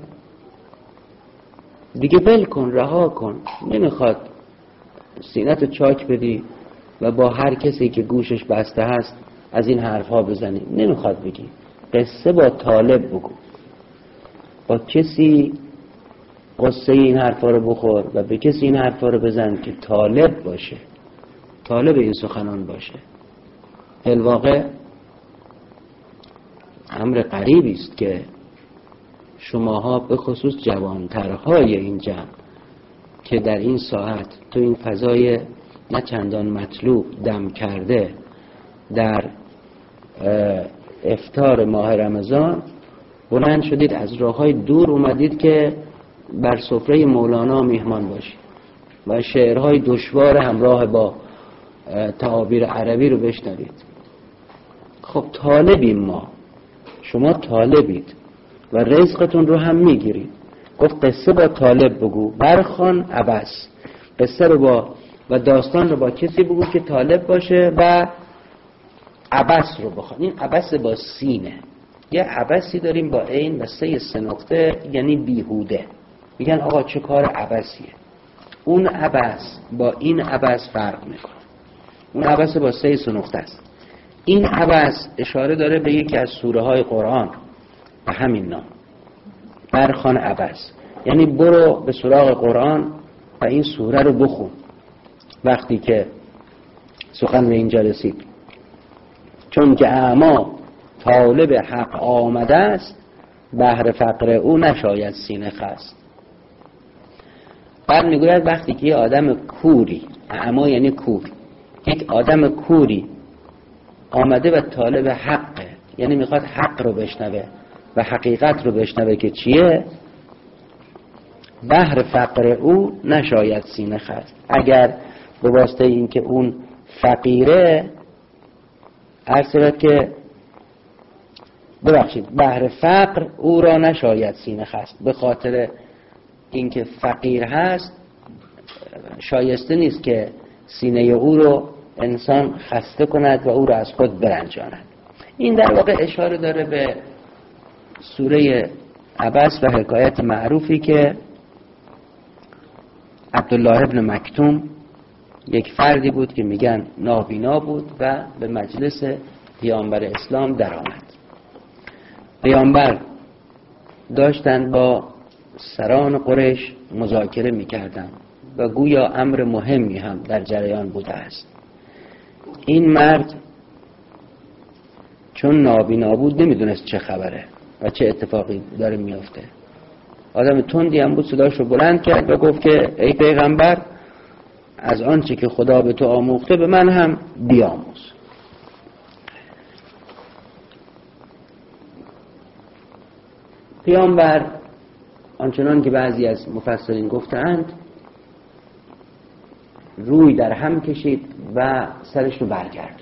دیگه ول کن، رها کن. نمیخواد سینه‌تو چاک بدی و با هر کسی که گوشش بسته هست از این حرفها بزنی. نمیخواد بگی. قصه با طالب بگو، با کسی قصه این حرفا رو بخور و به کسی این حرفا رو بزن که طالب باشه، طالب این سخنان باشه. الواقع امر غریبی است که شماها به خصوص جوانترهای این جمع که در این ساعت تو این فضای نه چندان مطلوب دم کرده در افطار ماه رمضان بلند شدید، از راههای دور اومدید که بر سفره مولانا میهمان باشید و شعرهای دشوار همراه با تعابیر عربی رو بشنوید. خب طالبیم ما، شما طالبید و رزقتون رو هم میگیرید. گفت قصه با طالب بگو برخوان عبس. قصه رو با و داستان رو با کسی بگو که طالب باشه و عبس رو بخوان. این عبس با سینه، یه عبسی داریم با عین و سه نقطه، یعنی بیهوده. میگن آقا چه کار عبسیه. اون عبس با این عبس فرق میکنه. اون عبس با سه نقطه است. این عبس اشاره داره به یکی از سوره های قرآن به همین نام، برخوان عبس، یعنی برو به سراغ قرآن و این سوره رو بخون. وقتی که سخن به اینجا رسید، چون که اعما طالب حق آمده است، بهر فقر او نشاید سینه خست. بعد میگوید وقتی که یه آدم کوری، اعما یعنی کور، یک آدم کوری آمده و طالب حقه، یعنی میخواد حق رو بشنوه و حقیقت رو بشنوه که چیه، بهر فقر او نشاید سینه خست. اگر به واسطه این که اون فقیره، عرض که ببخشید بهر فقر او را نشاید سینه خست، به خاطر اینکه فقیر هست شایسته نیست که سینه او رو انسان خسته کند و او را از خود برنجاند. این در واقع اشاره داره به سوره عبس و حکایت معروفی که عبدالله ابن مکتوم یک فردی بود که میگن نابینا بود و به مجلس پیامبر اسلام در آمد. پیامبر داشتن با سران قریش مذاکره میکردن و گویا امر مهمی هم در جریان بوده است. این مرد چون نابینا بود نمیدونست چه خبره و چه اتفاقی داره میفته. آدم تندی هم بود، صداش رو بلند کرد و گفت که ای پیغمبر، از آنچه که خدا به تو آموخته به من هم بیاموز. پیامبر آنچنان که بعضی از مفسرین گفتند روی در هم کشید و سرش رو برگرد.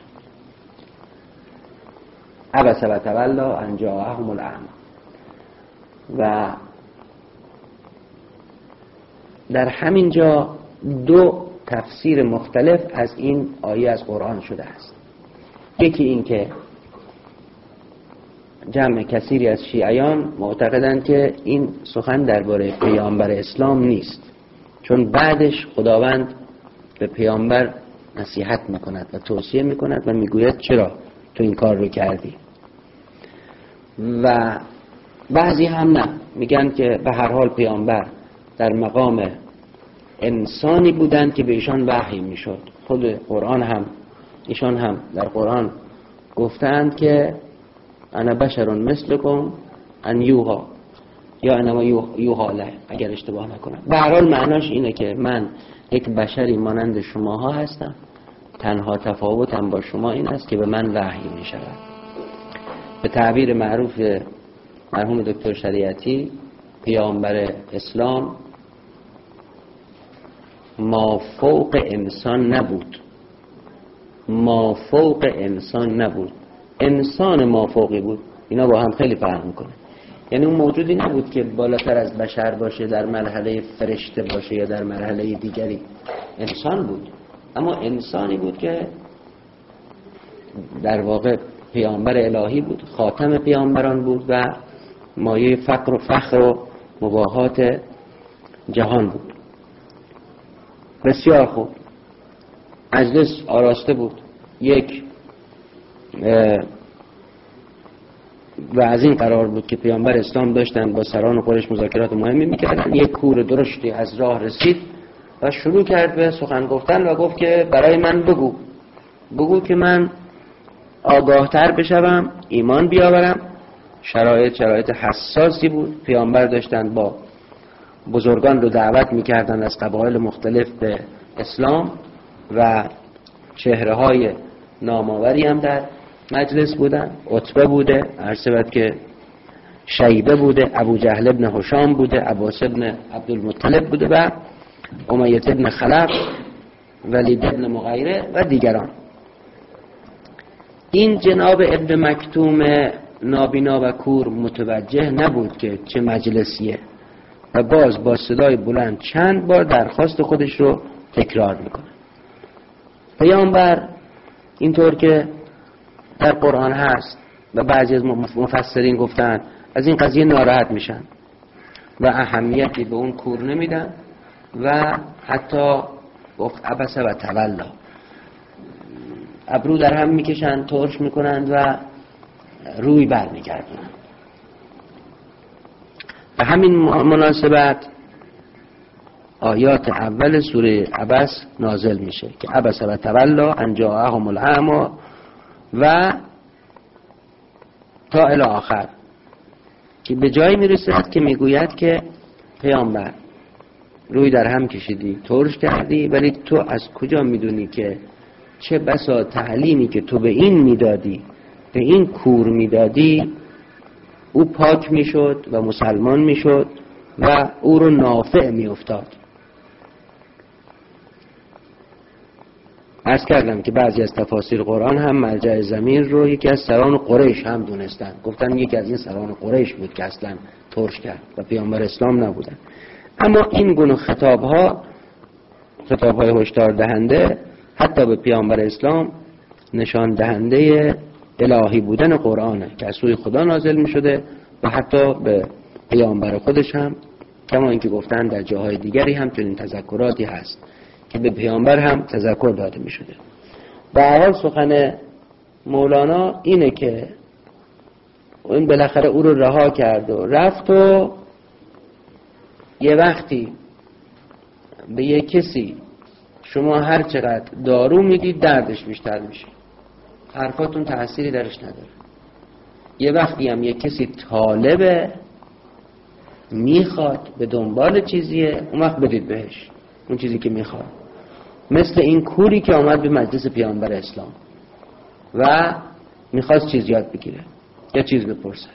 عبس و تولی ان جاءهم الاعمی. و در همین جا دو تفسیر مختلف از این آیه از قرآن شده است. یکی این که جمع کثیری از شیعیان معتقدند که این سخن درباره پیامبر اسلام نیست، چون بعدش خداوند به پیامبر نصیحت میکند و توصیه میکند و میگوید چرا تو این کار رو کردی. و بعضی هم نه، میگن که به هر حال پیامبر در مقام انسانی بودند که به ایشان وحی میشد. خود قرآن هم ایشان هم در قرآن گفتند که انا بشر مثلکم ان یوها یا انما یوها له، اگر اشتباه نکنم. به هر حال معناش اینه که من یک بشری مانند شماها هستم تنها تفاوتم با شما این است که به من وحی می شود. به تعبیر معروف مرحوم دکتر شریعتی، پیامبر اسلام ما فوق انسان نبود، ما فوق انسان نبود، انسان ما فوقی بود. اینا با هم خیلی فرق میکنه. یعنی اون موجودی نبود که بالاتر از بشر باشه، در مرحله فرشته باشه یا در مرحله دیگری. انسان بود، اما انسانی بود که در واقع پیامبر الهی بود، خاتم پیامبران بود و مایه فقر و فخر و مباهات جهان بود. بسیار خوب. مجلس آراسته بود. یک و از این قرار بود که پیامبر اسلام داشتن با سران قریش مذاکرات مهمی میکردن. یک کور درشتی از راه رسید و شروع کرد به سخن گفتن و گفت که برای من بگو که من آگاهتر بشوم، ایمان بیاورم. شرایط حساسی بود. پیامبر داشتن با بزرگان رو دعوت میکردن از قبایل مختلف به اسلام و چهره های نامآوری هم در مجلس بودن. عتبه بوده، عرض که شیبه بوده، ابو جهل ابن هشام بوده، عباس ابن عبدالمطلب بوده و امیه ابن خلف، ولید ابن مغیره و دیگران. این جناب ابن مکتوم نابینا و کور متوجه نبود که چه مجلسیه و باز با صدای بلند چند بار درخواست خودش رو تکرار میکنه. پیامبر اینطور که در قرآن هست و بعضی از مفسرین گفتن از این قضیه ناراحت میشن و اهمیتی به اون کور نمیدن و حتی گفت عبس و تولا، ابرو در هم میکشن، ترش میکنند و روی بر میگردن. به همین مناسبت آیات اول سوره عبس نازل میشه که عبس و تولا ان جاءهم الاعمی و تا الی آخر، که به جایی میرسد که میگوید که پیامبر روی در هم کشیدی، ترش کردی، ولی تو از کجا میدونی که چه بسا تعلیمی که تو به این میدادی، به این کور میدادی، او پاک میشد و مسلمان میشد و او رو نافع میافتاد. عرض کردم که بعضی از تفاسیر قرآن هم مرجع ضمیر رو یکی از سران قریش هم دونستن، گفتن یکی از این سران قریش بود که اصلا ترش کرد و پیامبر اسلام نبودن. اما این گونه خطاب‌های هشدار دهنده حتی به پیامبر اسلام نشان دهنده الهی بودن قرآنه که از سوی خدا نازل می شده و حتی به پیامبر خودش هم، کما اینکه گفتن در جاهای دیگری هم چنین تذکراتی هست که به پیامبر هم تذکر داده می شده. به هر حال سخن مولانا اینه که این بالاخره او رو رها کرد و رفت و یه وقتی به یه کسی شما هر چقدر دارو میدید دردش بیشتر میشه، حرفاتون تأثیری درش نداره. یه وقتی هم یه کسی طالبه، میخواد، به دنبال چیزیه، اون وقت بدید بهش اون چیزی که میخواد. مثل این کوری که آمد به مجلس پیامبر اسلام و میخواست چیز یاد بگیره یا چیز بپرسه.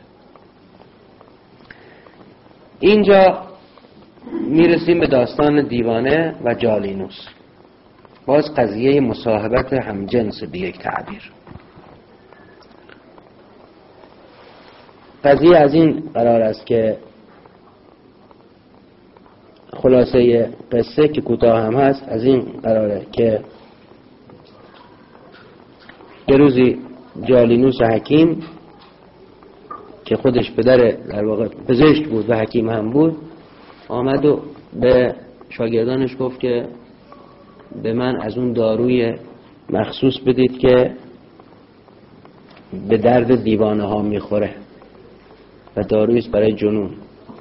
اینجا میرسیم به داستان دیوانه و جالینوس. باز قضیه مصاحبت همجنس به یک تعبیر. قضیه از این قرار است که خلاصه قصه که کوتاه هم هست از این قراره که یه روزی جالینوس حکیم که خودش پدر در واقع پزشک بود و حکیم هم بود، آمد و به شاگردانش گفت که به من از اون داروی مخصوص بدید که به درد دیوانه ها میخوره و دارویست برای جنون.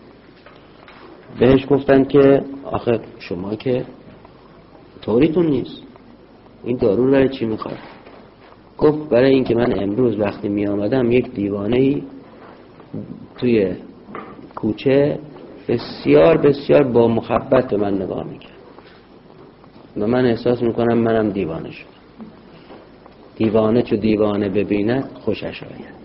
بهش گفتن که آخه شما که طوریتون نیست، این دارو برای چی میخواد؟ گفت برای اینکه من امروز وقتی می آمدم یک دیوانه‌ای توی کوچه بسیار بسیار با محبت به من نگاه میکرد و من احساس میکنم منم دیوانه شدم. دیوانه چو دیوانه ببیند خوشش آید.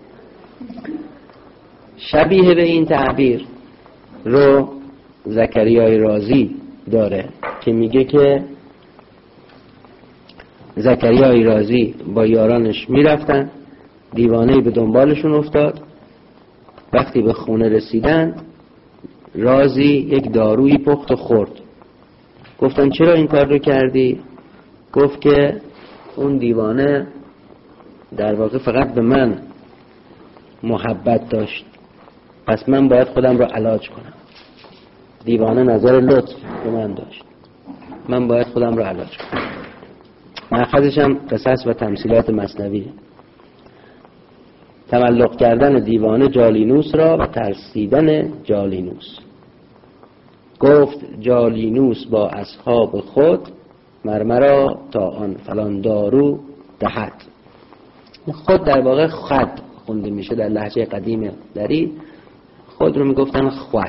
شبیه به این تعبیر رو زکریای رازی داره که میگه که زکریای رازی با یارانش میرفتن، دیوانه‌ای به دنبالشون افتاد. وقتی به خونه رسیدن رازی یک دارویی پخت و خورد. گفتن چرا این کار رو کردی؟ گفت که اون دیوانه در واقع فقط به من محبت داشت، پس من باید خودم رو علاج کنم. دیوانه نظر لطف به من داشت، من باید خودم رو علاج کنم. مأخذش هم قصص و تمثیلات مثنوی. تملق کردن دیوانه جالینوس را و ترسیدن جالینوس. گفت جالینوس با اصحاب خود، مرمرا تا آن فلان دارو دهد. خود در واقع خد خونده میشه در لهجه قدیم دری، خود رو میگفتن خود.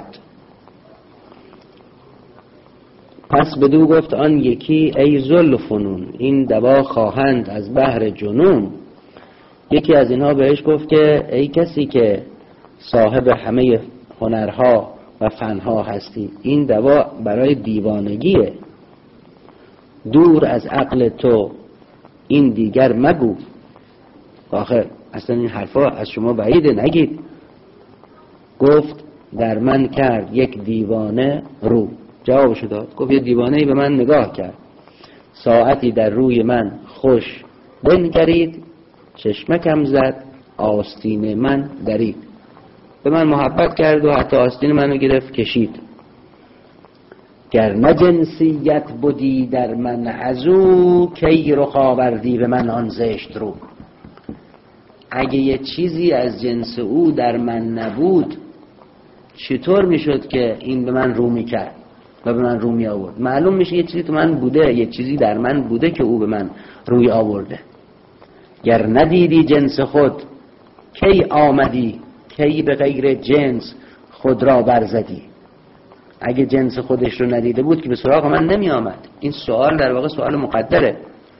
پس بدو گفت آن یکی ای ذوالفنون، این دوا خواهند از بحر جنون. یکی از اینها بهش گفت که ای کسی که صاحب همه هنرها و فنها هستی، این دوا برای دیوانگیه. دور از عقل تو این دیگر مگو. آخر اصلا این حرفا از شما بعیده، نگید. گفت در من کرد یک دیوانه رو. جوابشو داد، گفت یه دیوانه‌ای به من نگاه کرد، ساعتی در روی من خوش بنگرید، چشمکم زد آستین من درید. به من محبت کرد و حتی آستین منو گرفت کشید. گر نه جنسیت بودی در من ازو، کی رخ آوردی به من آن زشت رو. اگه یه چیزی از جنس او در من نبود، چطور میشد که این به من رو میکرد و به من رو می آورد؟ معلوم میشه یه چیزی تو من بوده، یه چیزی در من بوده که او به من روی آورده. گر ندیدی جنس خود کی آمدی، کی به غیر جنس خود را برزدی. اگه جنس خودش رو ندیده بود که به سراغ من نمی آمد. این سوال در واقع سوال مقدره.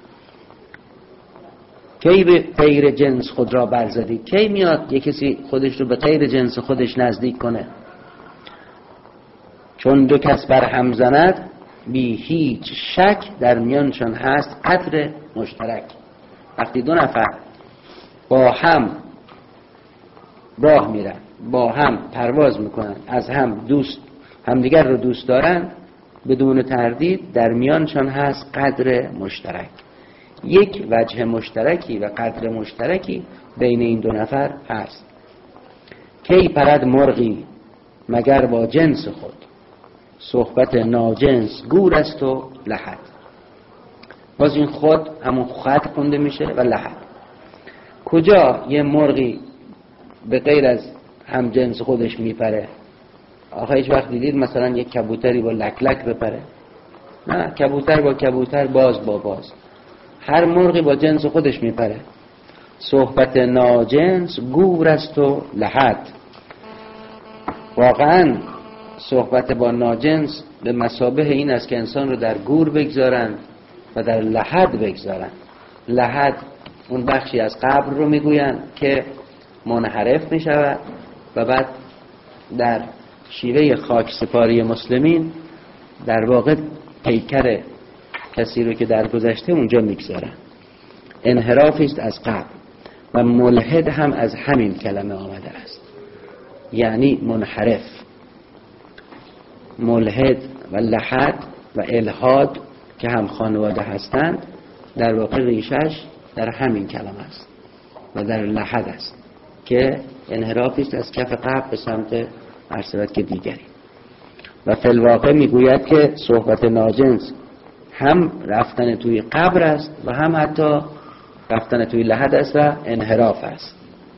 کی به غیر جنس خود را برزدی، کی میاد یه کسی خودش رو به غیر جنس خودش نزدیک کنه؟ چون دو کس بر هم زند، بی هیچ شک در میانشان هست قدر مشترک. وقتی دو نفر با هم راه میرن، با هم پرواز میکنن، از هم همدیگر رو دوست دارن، بدون تردید در میانشان هست قدر مشترک. یک وجه مشترکی و قدر مشترکی بین این دو نفر هست. کی پرد مرغی مگر با جنس خود، صحبت ناجنس گور است و لحد. باز این خود همون خط خونده میشه و لحد. کجا یه مرغی به غیر از هم جنس خودش میپره؟ آخه هیچ وقت دیدید مثلا یک کبوتری با لک بپره؟ نه، کبوتر با کبوتر، باز با باز. هر مرغی با جنس خودش میپره. صحبت ناجنس گور است و لحد. واقعا صحبت با ناجنس به مثابه این است که انسان رو در گور بگذارن و در لحد بگذارن. لحد اون بخشی از قبر رو میگوین که منحرف میشود و بعد در شیوه خاک سپاری مسلمین در واقع پیکر کسی رو که در گذشته اونجا میگذارن. انحرافی است از قبر. و ملحد هم از همین کلمه آمده است، یعنی منحرف. ملحد و لحد و الحاد که هم خانواده هستند، در واقع ریشش در همین کلمه است و در لحد است که انحرافی است از کف قبر به سمت عرصبت که دیگری. و فی الواقع میگوید که صحبت ناجنس هم رفتن توی قبر است و هم حتی رفتن توی لحد است و انحراف است.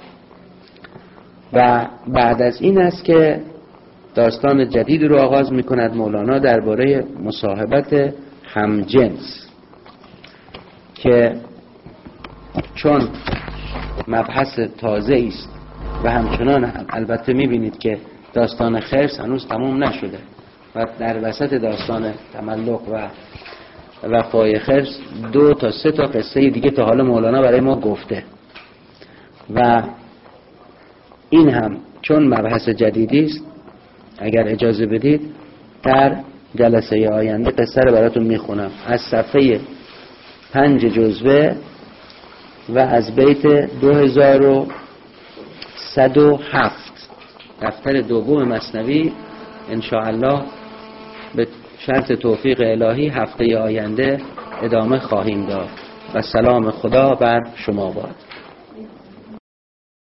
و بعد از این است که داستان جدید رو آغاز میکند مولانا درباره مصاحبت همجنس، که چون مبحث تازه است و همچنان البته میبینید که داستان خرس هنوز تموم نشده و در وسط داستان تملق و وفای خرس 2 تا 3 تا قصه دیگه تا حالا مولانا برای ما گفته و این هم چون مبحث جدیدی است اگر اجازه بدید در جلسه آینده قصه رو براتون میخونم از صفحه 5 جزوه و از بیت 2107 دفتر دوم مثنوی. انشاءالله به شرط توفیق الهی هفته آینده ادامه خواهیم داد و سلام خدا بر شما باد.